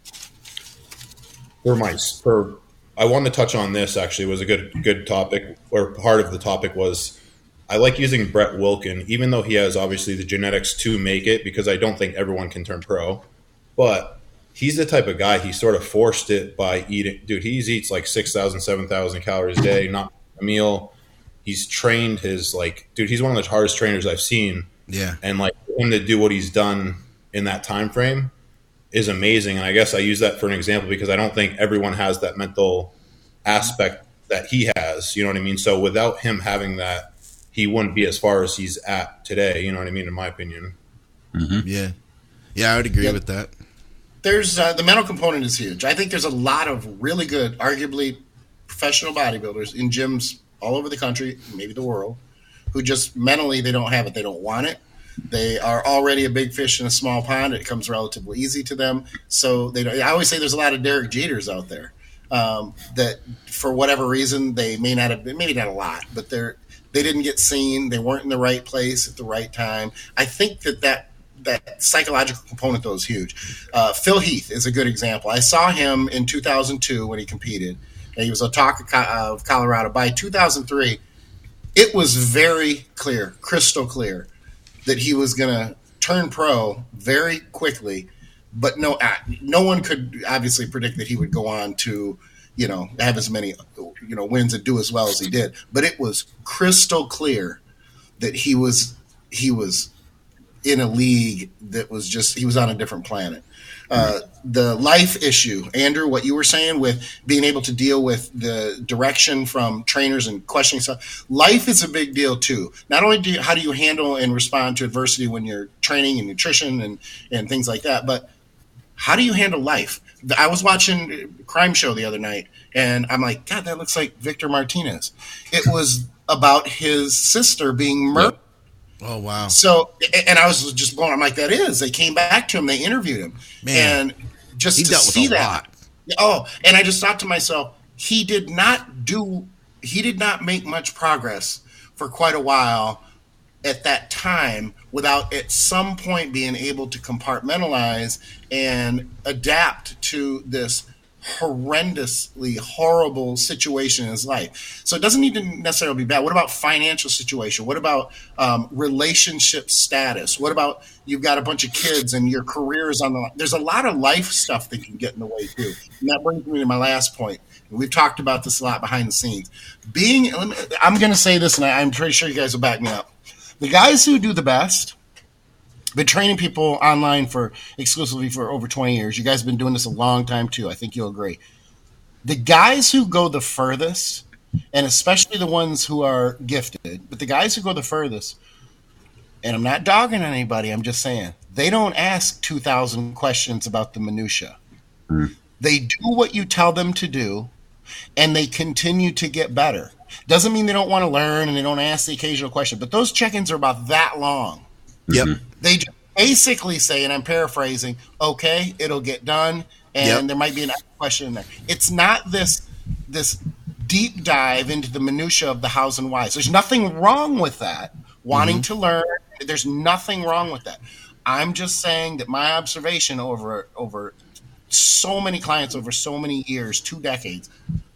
for my for I wanted to touch on this actually was a good good topic or part of the topic was I like using Brett Wilkin even though he has obviously the genetics to make it because I don't think everyone can turn pro, but he's the type of guy he sort of forced it by eating. Dude, he eats like six thousand, seven thousand calories a day, not a meal. He's trained his like dude. He's one of the hardest trainers I've seen. Yeah, and like him to do what he's done in that time frame is amazing. And I guess I use that for an example because I don't think everyone has that mental aspect that he has. You know what I mean? So without him having that, he wouldn't be as far as he's at today. You know what I mean? In my opinion. Mm-hmm. Yeah, yeah, I would agree yep. with that. There's uh, the mental component is huge. I think there's a lot of really good, arguably professional bodybuilders in gyms all over the country, maybe the world, who just mentally they don't have it. They don't want it. They are already a big fish in a small pond. It comes relatively easy to them. So they don't, I always say there's a lot of Derek Jeters out there um, that for whatever reason they may not have been, maybe not a lot, but they're they didn't get seen. They weren't in the right place at the right time. I think that that, that psychological component though is huge. Uh, Phil Heath is a good example. I saw him in two thousand two when he competed. And he was a talk of Colorado. By two thousand three, it was very clear, crystal clear, that he was going to turn pro very quickly, but no, no one could obviously predict that he would go on to, you know, have as many, you know, wins and do as well as he did. But it was crystal clear that he was he was in a league that was just he was on a different planet. Uh, the life issue, Andrew, what you were saying with being able to deal with the direction from trainers and questioning stuff, life is a big deal too. Not only do you, how do you handle and respond to adversity when you're training and nutrition and, and things like that, but how do you handle life? I was watching Crime Show the other night, and I'm like, God, that looks like Victor Martinez. It was about his sister being murdered. Oh, wow. So, and I was just blown. I'm like, that is. They came back to him. They interviewed him. Man, and just he to dealt with see a that. lot. Oh, and I just thought to myself, he did not do, he did not make much progress for quite a while at that time without at some point being able to compartmentalize and adapt to this horrendously horrible situation in his life. So it doesn't need to necessarily be bad. What about financial situation? What about um, relationship status? What about you've got a bunch of kids and your career is on the line? There's a lot of life stuff that can get in the way too. And that brings me to my last point. We've talked about this a lot behind the scenes. Being, I'm going to say this, and I'm pretty sure you guys will back me up. The guys who do the best, been training people online for exclusively for over twenty years. You guys have been doing this a long time too. I think you'll agree. The guys who go the furthest, and especially the ones who are gifted, but the guys who go the furthest, and I'm not dogging on anybody, I'm just saying, they don't ask two thousand questions about the minutia. Mm. They do what you tell them to do, and they continue to get better. Doesn't mean they don't want to learn and they don't ask the occasional question, but those check-ins are about that long. Yep. They basically say, and I'm paraphrasing, okay, it'll get done, and yep. there might be an question in there. It's not this this deep dive into the minutia of the hows and whys. There's nothing wrong with that. Wanting mm-hmm. to learn, there's nothing wrong with that. I'm just saying that my observation over over so many clients over so many years, two decades,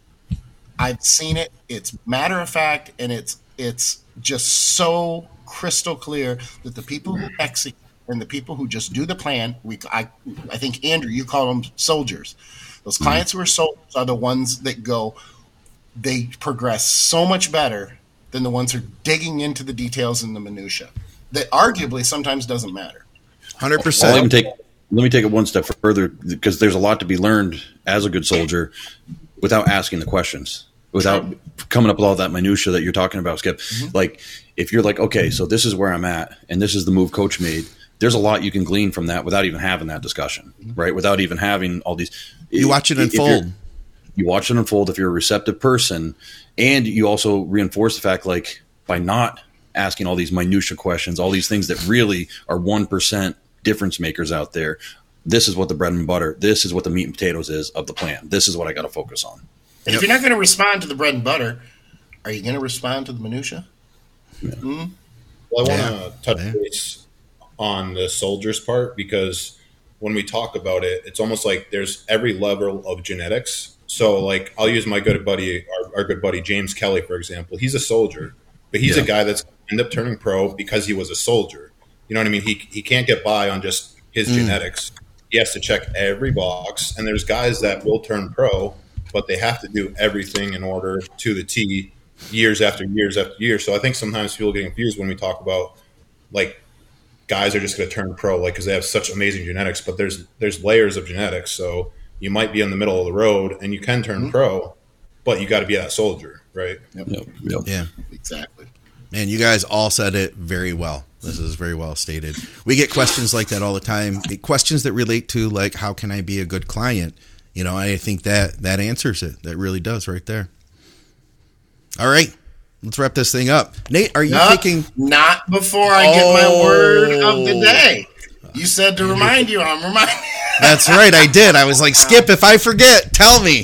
I've seen it. It's matter of fact, and it's it's just so crystal clear that the people who execute and the people who just do the plan, we I I think Andrew, you call them soldiers. Those clients who are soldiers are the ones that go. They progress so much better than the ones who are digging into the details and the minutia. That arguably sometimes doesn't matter. one hundred percent. I'll even take. Let me take it one step further because there's a lot to be learned as a good soldier without asking the questions, without coming up with all that minutia that you're talking about, Skip. Mm-hmm. Like if you're like, okay, so this is where I'm at and this is the move coach made, there's a lot you can glean from that without even having that discussion, right? Without even having all these. You watch it unfold. You watch it unfold if you're a receptive person, and you also reinforce the fact, like by not asking all these minutia questions, all these things that really are one percent difference makers out there. This is what the bread and butter, this is what the meat and potatoes is of the plan. This is what I got to focus on. And if you're not going to respond to the bread and butter, are you going to respond to the minutia? Yeah. Mm-hmm. Well, I want to touch yeah. base on the soldiers part, because when we talk about it, it's almost like there's every level of genetics. So like I'll use my good buddy, our, our good buddy, James Kelly, for example. He's a soldier, but he's yeah. a guy that's ended up turning pro because he was a soldier. You know what I mean? He he can't get by on just his mm. genetics. He has to check every box. And there's guys that will turn pro, but they have to do everything in order to the T years after years after years. So I think sometimes people get confused when we talk about like guys are just going to turn pro, like because they have such amazing genetics. But there's there's layers of genetics. So you might be in the middle of the road and you can turn mm. pro, but you got to be that soldier, right? Yep. Yep. Yep. Yeah, exactly. Man, you guys all said it very well. This is very well stated. We get questions like that all the time. Questions that relate to like, how can I be a good client? You know, I think that that answers it. That really does right there. All right, let's wrap this thing up. Nate, are you no, taking? Not before I oh. get my word of the day. You said to remind you. I'm reminding. That's right. I did. I was like, Skip, if I forget, tell me.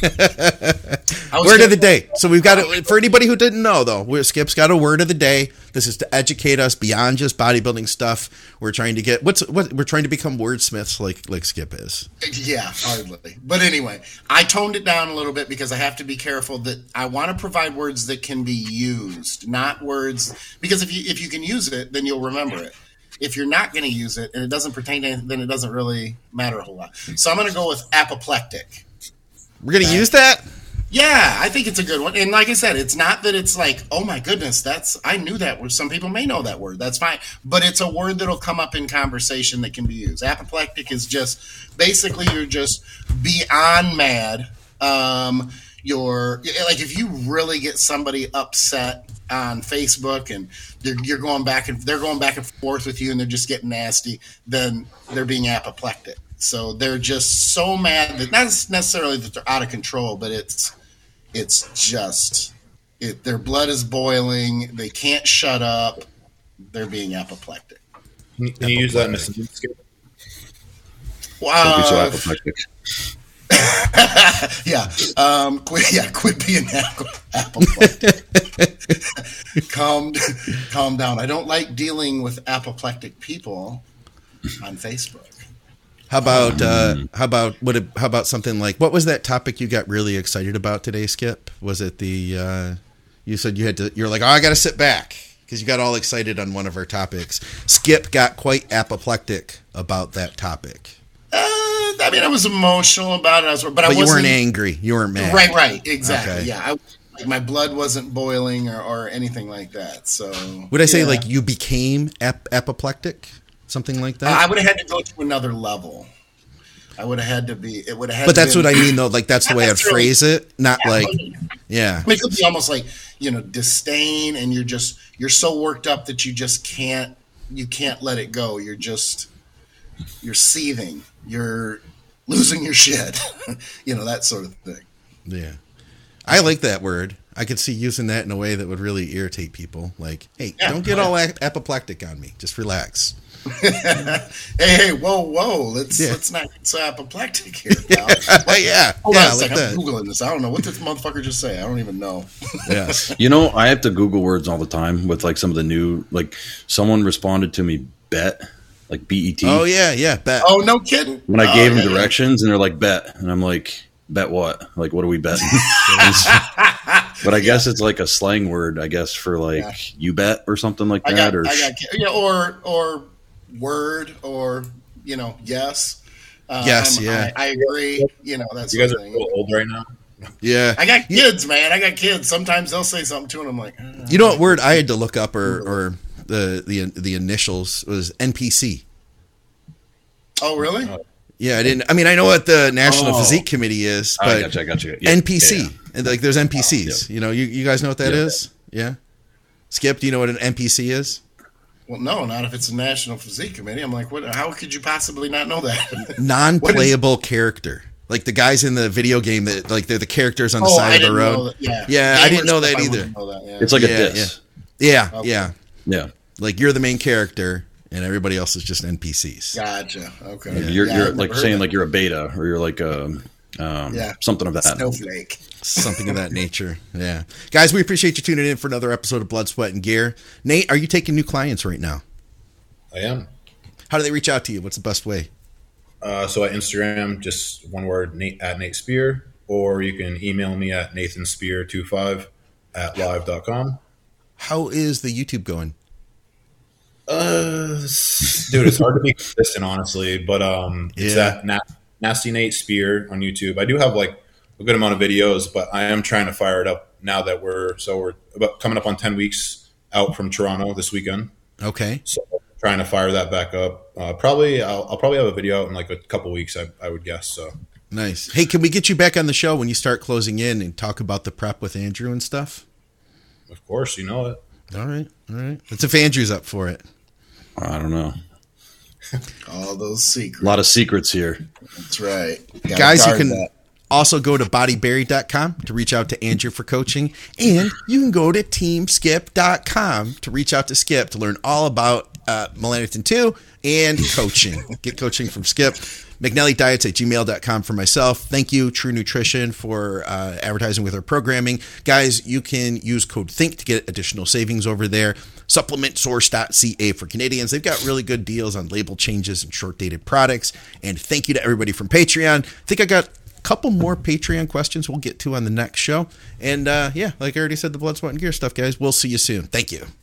Word of the day. So we've got it for anybody who didn't know, though. We're, Skip's got a word of the day. This is to educate us beyond just bodybuilding stuff. We're trying to get what's what we're trying to become wordsmiths, like like Skip is. Yeah, hardly. But anyway, I toned it down a little bit because I have to be careful that I want to provide words that can be used, not words because if you if you can use it, then you'll remember it. If you're not going to use it and it doesn't pertain to anything, then it doesn't really matter a whole lot. So I'm going to go with apoplectic. We're going to use that? Yeah, I think it's a good one. And like I said, it's not that it's like, oh my goodness, that's I knew that word. Some people may know that word. That's fine. But it's a word that'll come up in conversation that can be used. Apoplectic is just basically you're just beyond mad. Um, you're like if you really get somebody upset on Facebook and they're, you're going back and they're going back and forth with you and they're just getting nasty, then they're being apoplectic. So they're just so mad that not necessarily that they're out of control, but it's it's just it, their blood is boiling. They can't shut up. They're being apoplectic. Can you, can you use that in a sentence? Wow. Don't be so apoplectic. yeah, um, quit. Yeah, quit being apoplectic. calm, calm down. I don't like dealing with apoplectic people on Facebook. How about uh, how about what? How about something like what was that topic you got really excited about today, Skip? Was it the uh, you said you had to? You're like, oh, I got to sit back because you got all excited on one of our topics. Skip got quite apoplectic about that topic. Uh, I mean, I was emotional about it, I was, but, but I you wasn't weren't angry. You weren't mad. Right, right, exactly. Okay. Yeah, I, like, my blood wasn't boiling or, or anything like that. So would I say yeah. like you became ap- apoplectic, something like that? Uh, I would have had to go to another level. I would have had to be. It would have had. But to that's been, what I mean, though. Like that's the way I'd phrase it. Not yeah, like, I yeah. mean, it could be almost like you know disdain, and you're just you're so worked up that you just can't you can't let it go. You're just you're seething. You're losing your shit. you know that sort of thing. Yeah, I like that word. I could see using that in a way that would really irritate people. Like, hey, Yeah, don't get yeah. all ap- apoplectic on me. Just relax. hey, hey, whoa, whoa! Let's Yeah. let's not get so apoplectic here, pal. yeah, Hold yeah, on a like second. that. I'm googling this. I don't know what this motherfucker just say. I don't even know. Yes. You know, I have to Google words all the time with like some of the new, like someone responded to me, bet, like B E T. Oh yeah, yeah. Bet. Oh, no kidding. When I Oh, gave them yeah, yeah. directions and they're like, bet. And I'm like, bet what? Like, what are we betting? But I guess it's like a slang word, I guess, for like, Yeah. you bet or something like I that. got, or I got, yeah, or or word, or you know, yes, uh, Yes, I'm- yeah. I, I agree. You know, that's You guys are thing. real old right now. Yeah. I got kids, man. I got kids. Sometimes they'll say something to, and I'm like, uh, You know what word I had to look up, or or the the the initials was N P C. oh, really? Yeah, I didn't. I mean, I know what the National Oh. Physique Committee is, I but got you, I got you. Yeah, N P C, yeah, yeah. and like there's N P Cs. Oh, You know, you, you guys know what that Yeah. is? Yeah. Skip, do you know what an N P C is? Well, no, not if it's a National Physique Committee. I'm like, what? How could you possibly not know that? Non-playable character, like the guys in the video game that like they're the characters on the Oh, side I of the didn't know road. that. Yeah, Yeah, I Gamer didn't know stuff, that I either. wouldn't know that, yeah. It's like Yeah, a diss. Yeah, Okay. yeah. Yeah. Like you're the main character, and everybody else is just N P Cs. Gotcha. Okay. Maybe You're, Yeah, you're I've like never saying heard like you're a beta or you're like a, um, Yeah. something of that. that. Snowflake. Something of that nature. Yeah. Guys, we appreciate you tuning in for another episode of Blood, Sweat, and Gear. Nate, are you taking new clients right now? I am. How do they reach out to you? What's the best way? Uh, so at Instagram, just one word, Nate at Nate Spear, or you can email me at Nathan Spear twenty-five at live dot com. How is the YouTube going? Uh, dude, it's hard to be consistent, honestly, but um, it's Yeah. that na- Nasty Nate Spear on YouTube. I do have like a good amount of videos, but I am trying to fire it up now that we're so we're about coming up on ten weeks out from Toronto this weekend. Okay. So trying to fire that back up. Uh, probably I'll, I'll probably have a video out in like a couple weeks. I, I would guess. So Nice. Hey, can we get you back on the show when you start closing in and talk about the prep with Andrew and stuff? of course, you know it. All right. All right. Let's if Andrew's up for it. I don't know. All those secrets. A lot of secrets here. That's right. Gotta Guys, you guard can that. also go to bodyberry dot com to reach out to Andrew for coaching. And you can go to team skip dot com to reach out to Skip to learn all about uh, Melanothin two and coaching. Get coaching from Skip. McNelly Diets at gmail dot com for myself. Thank you, True Nutrition, for uh, advertising with our programming. Guys, you can use code THINK to get additional savings over there. supplement source dot c a for Canadians. They've got really good deals on label changes and short-dated products. And thank you to everybody from Patreon. I think I got a couple more Patreon questions we'll get to on the next show. And uh, yeah, like I already said, the Blood, Sweat, and Gear stuff, guys. We'll see you soon. Thank you.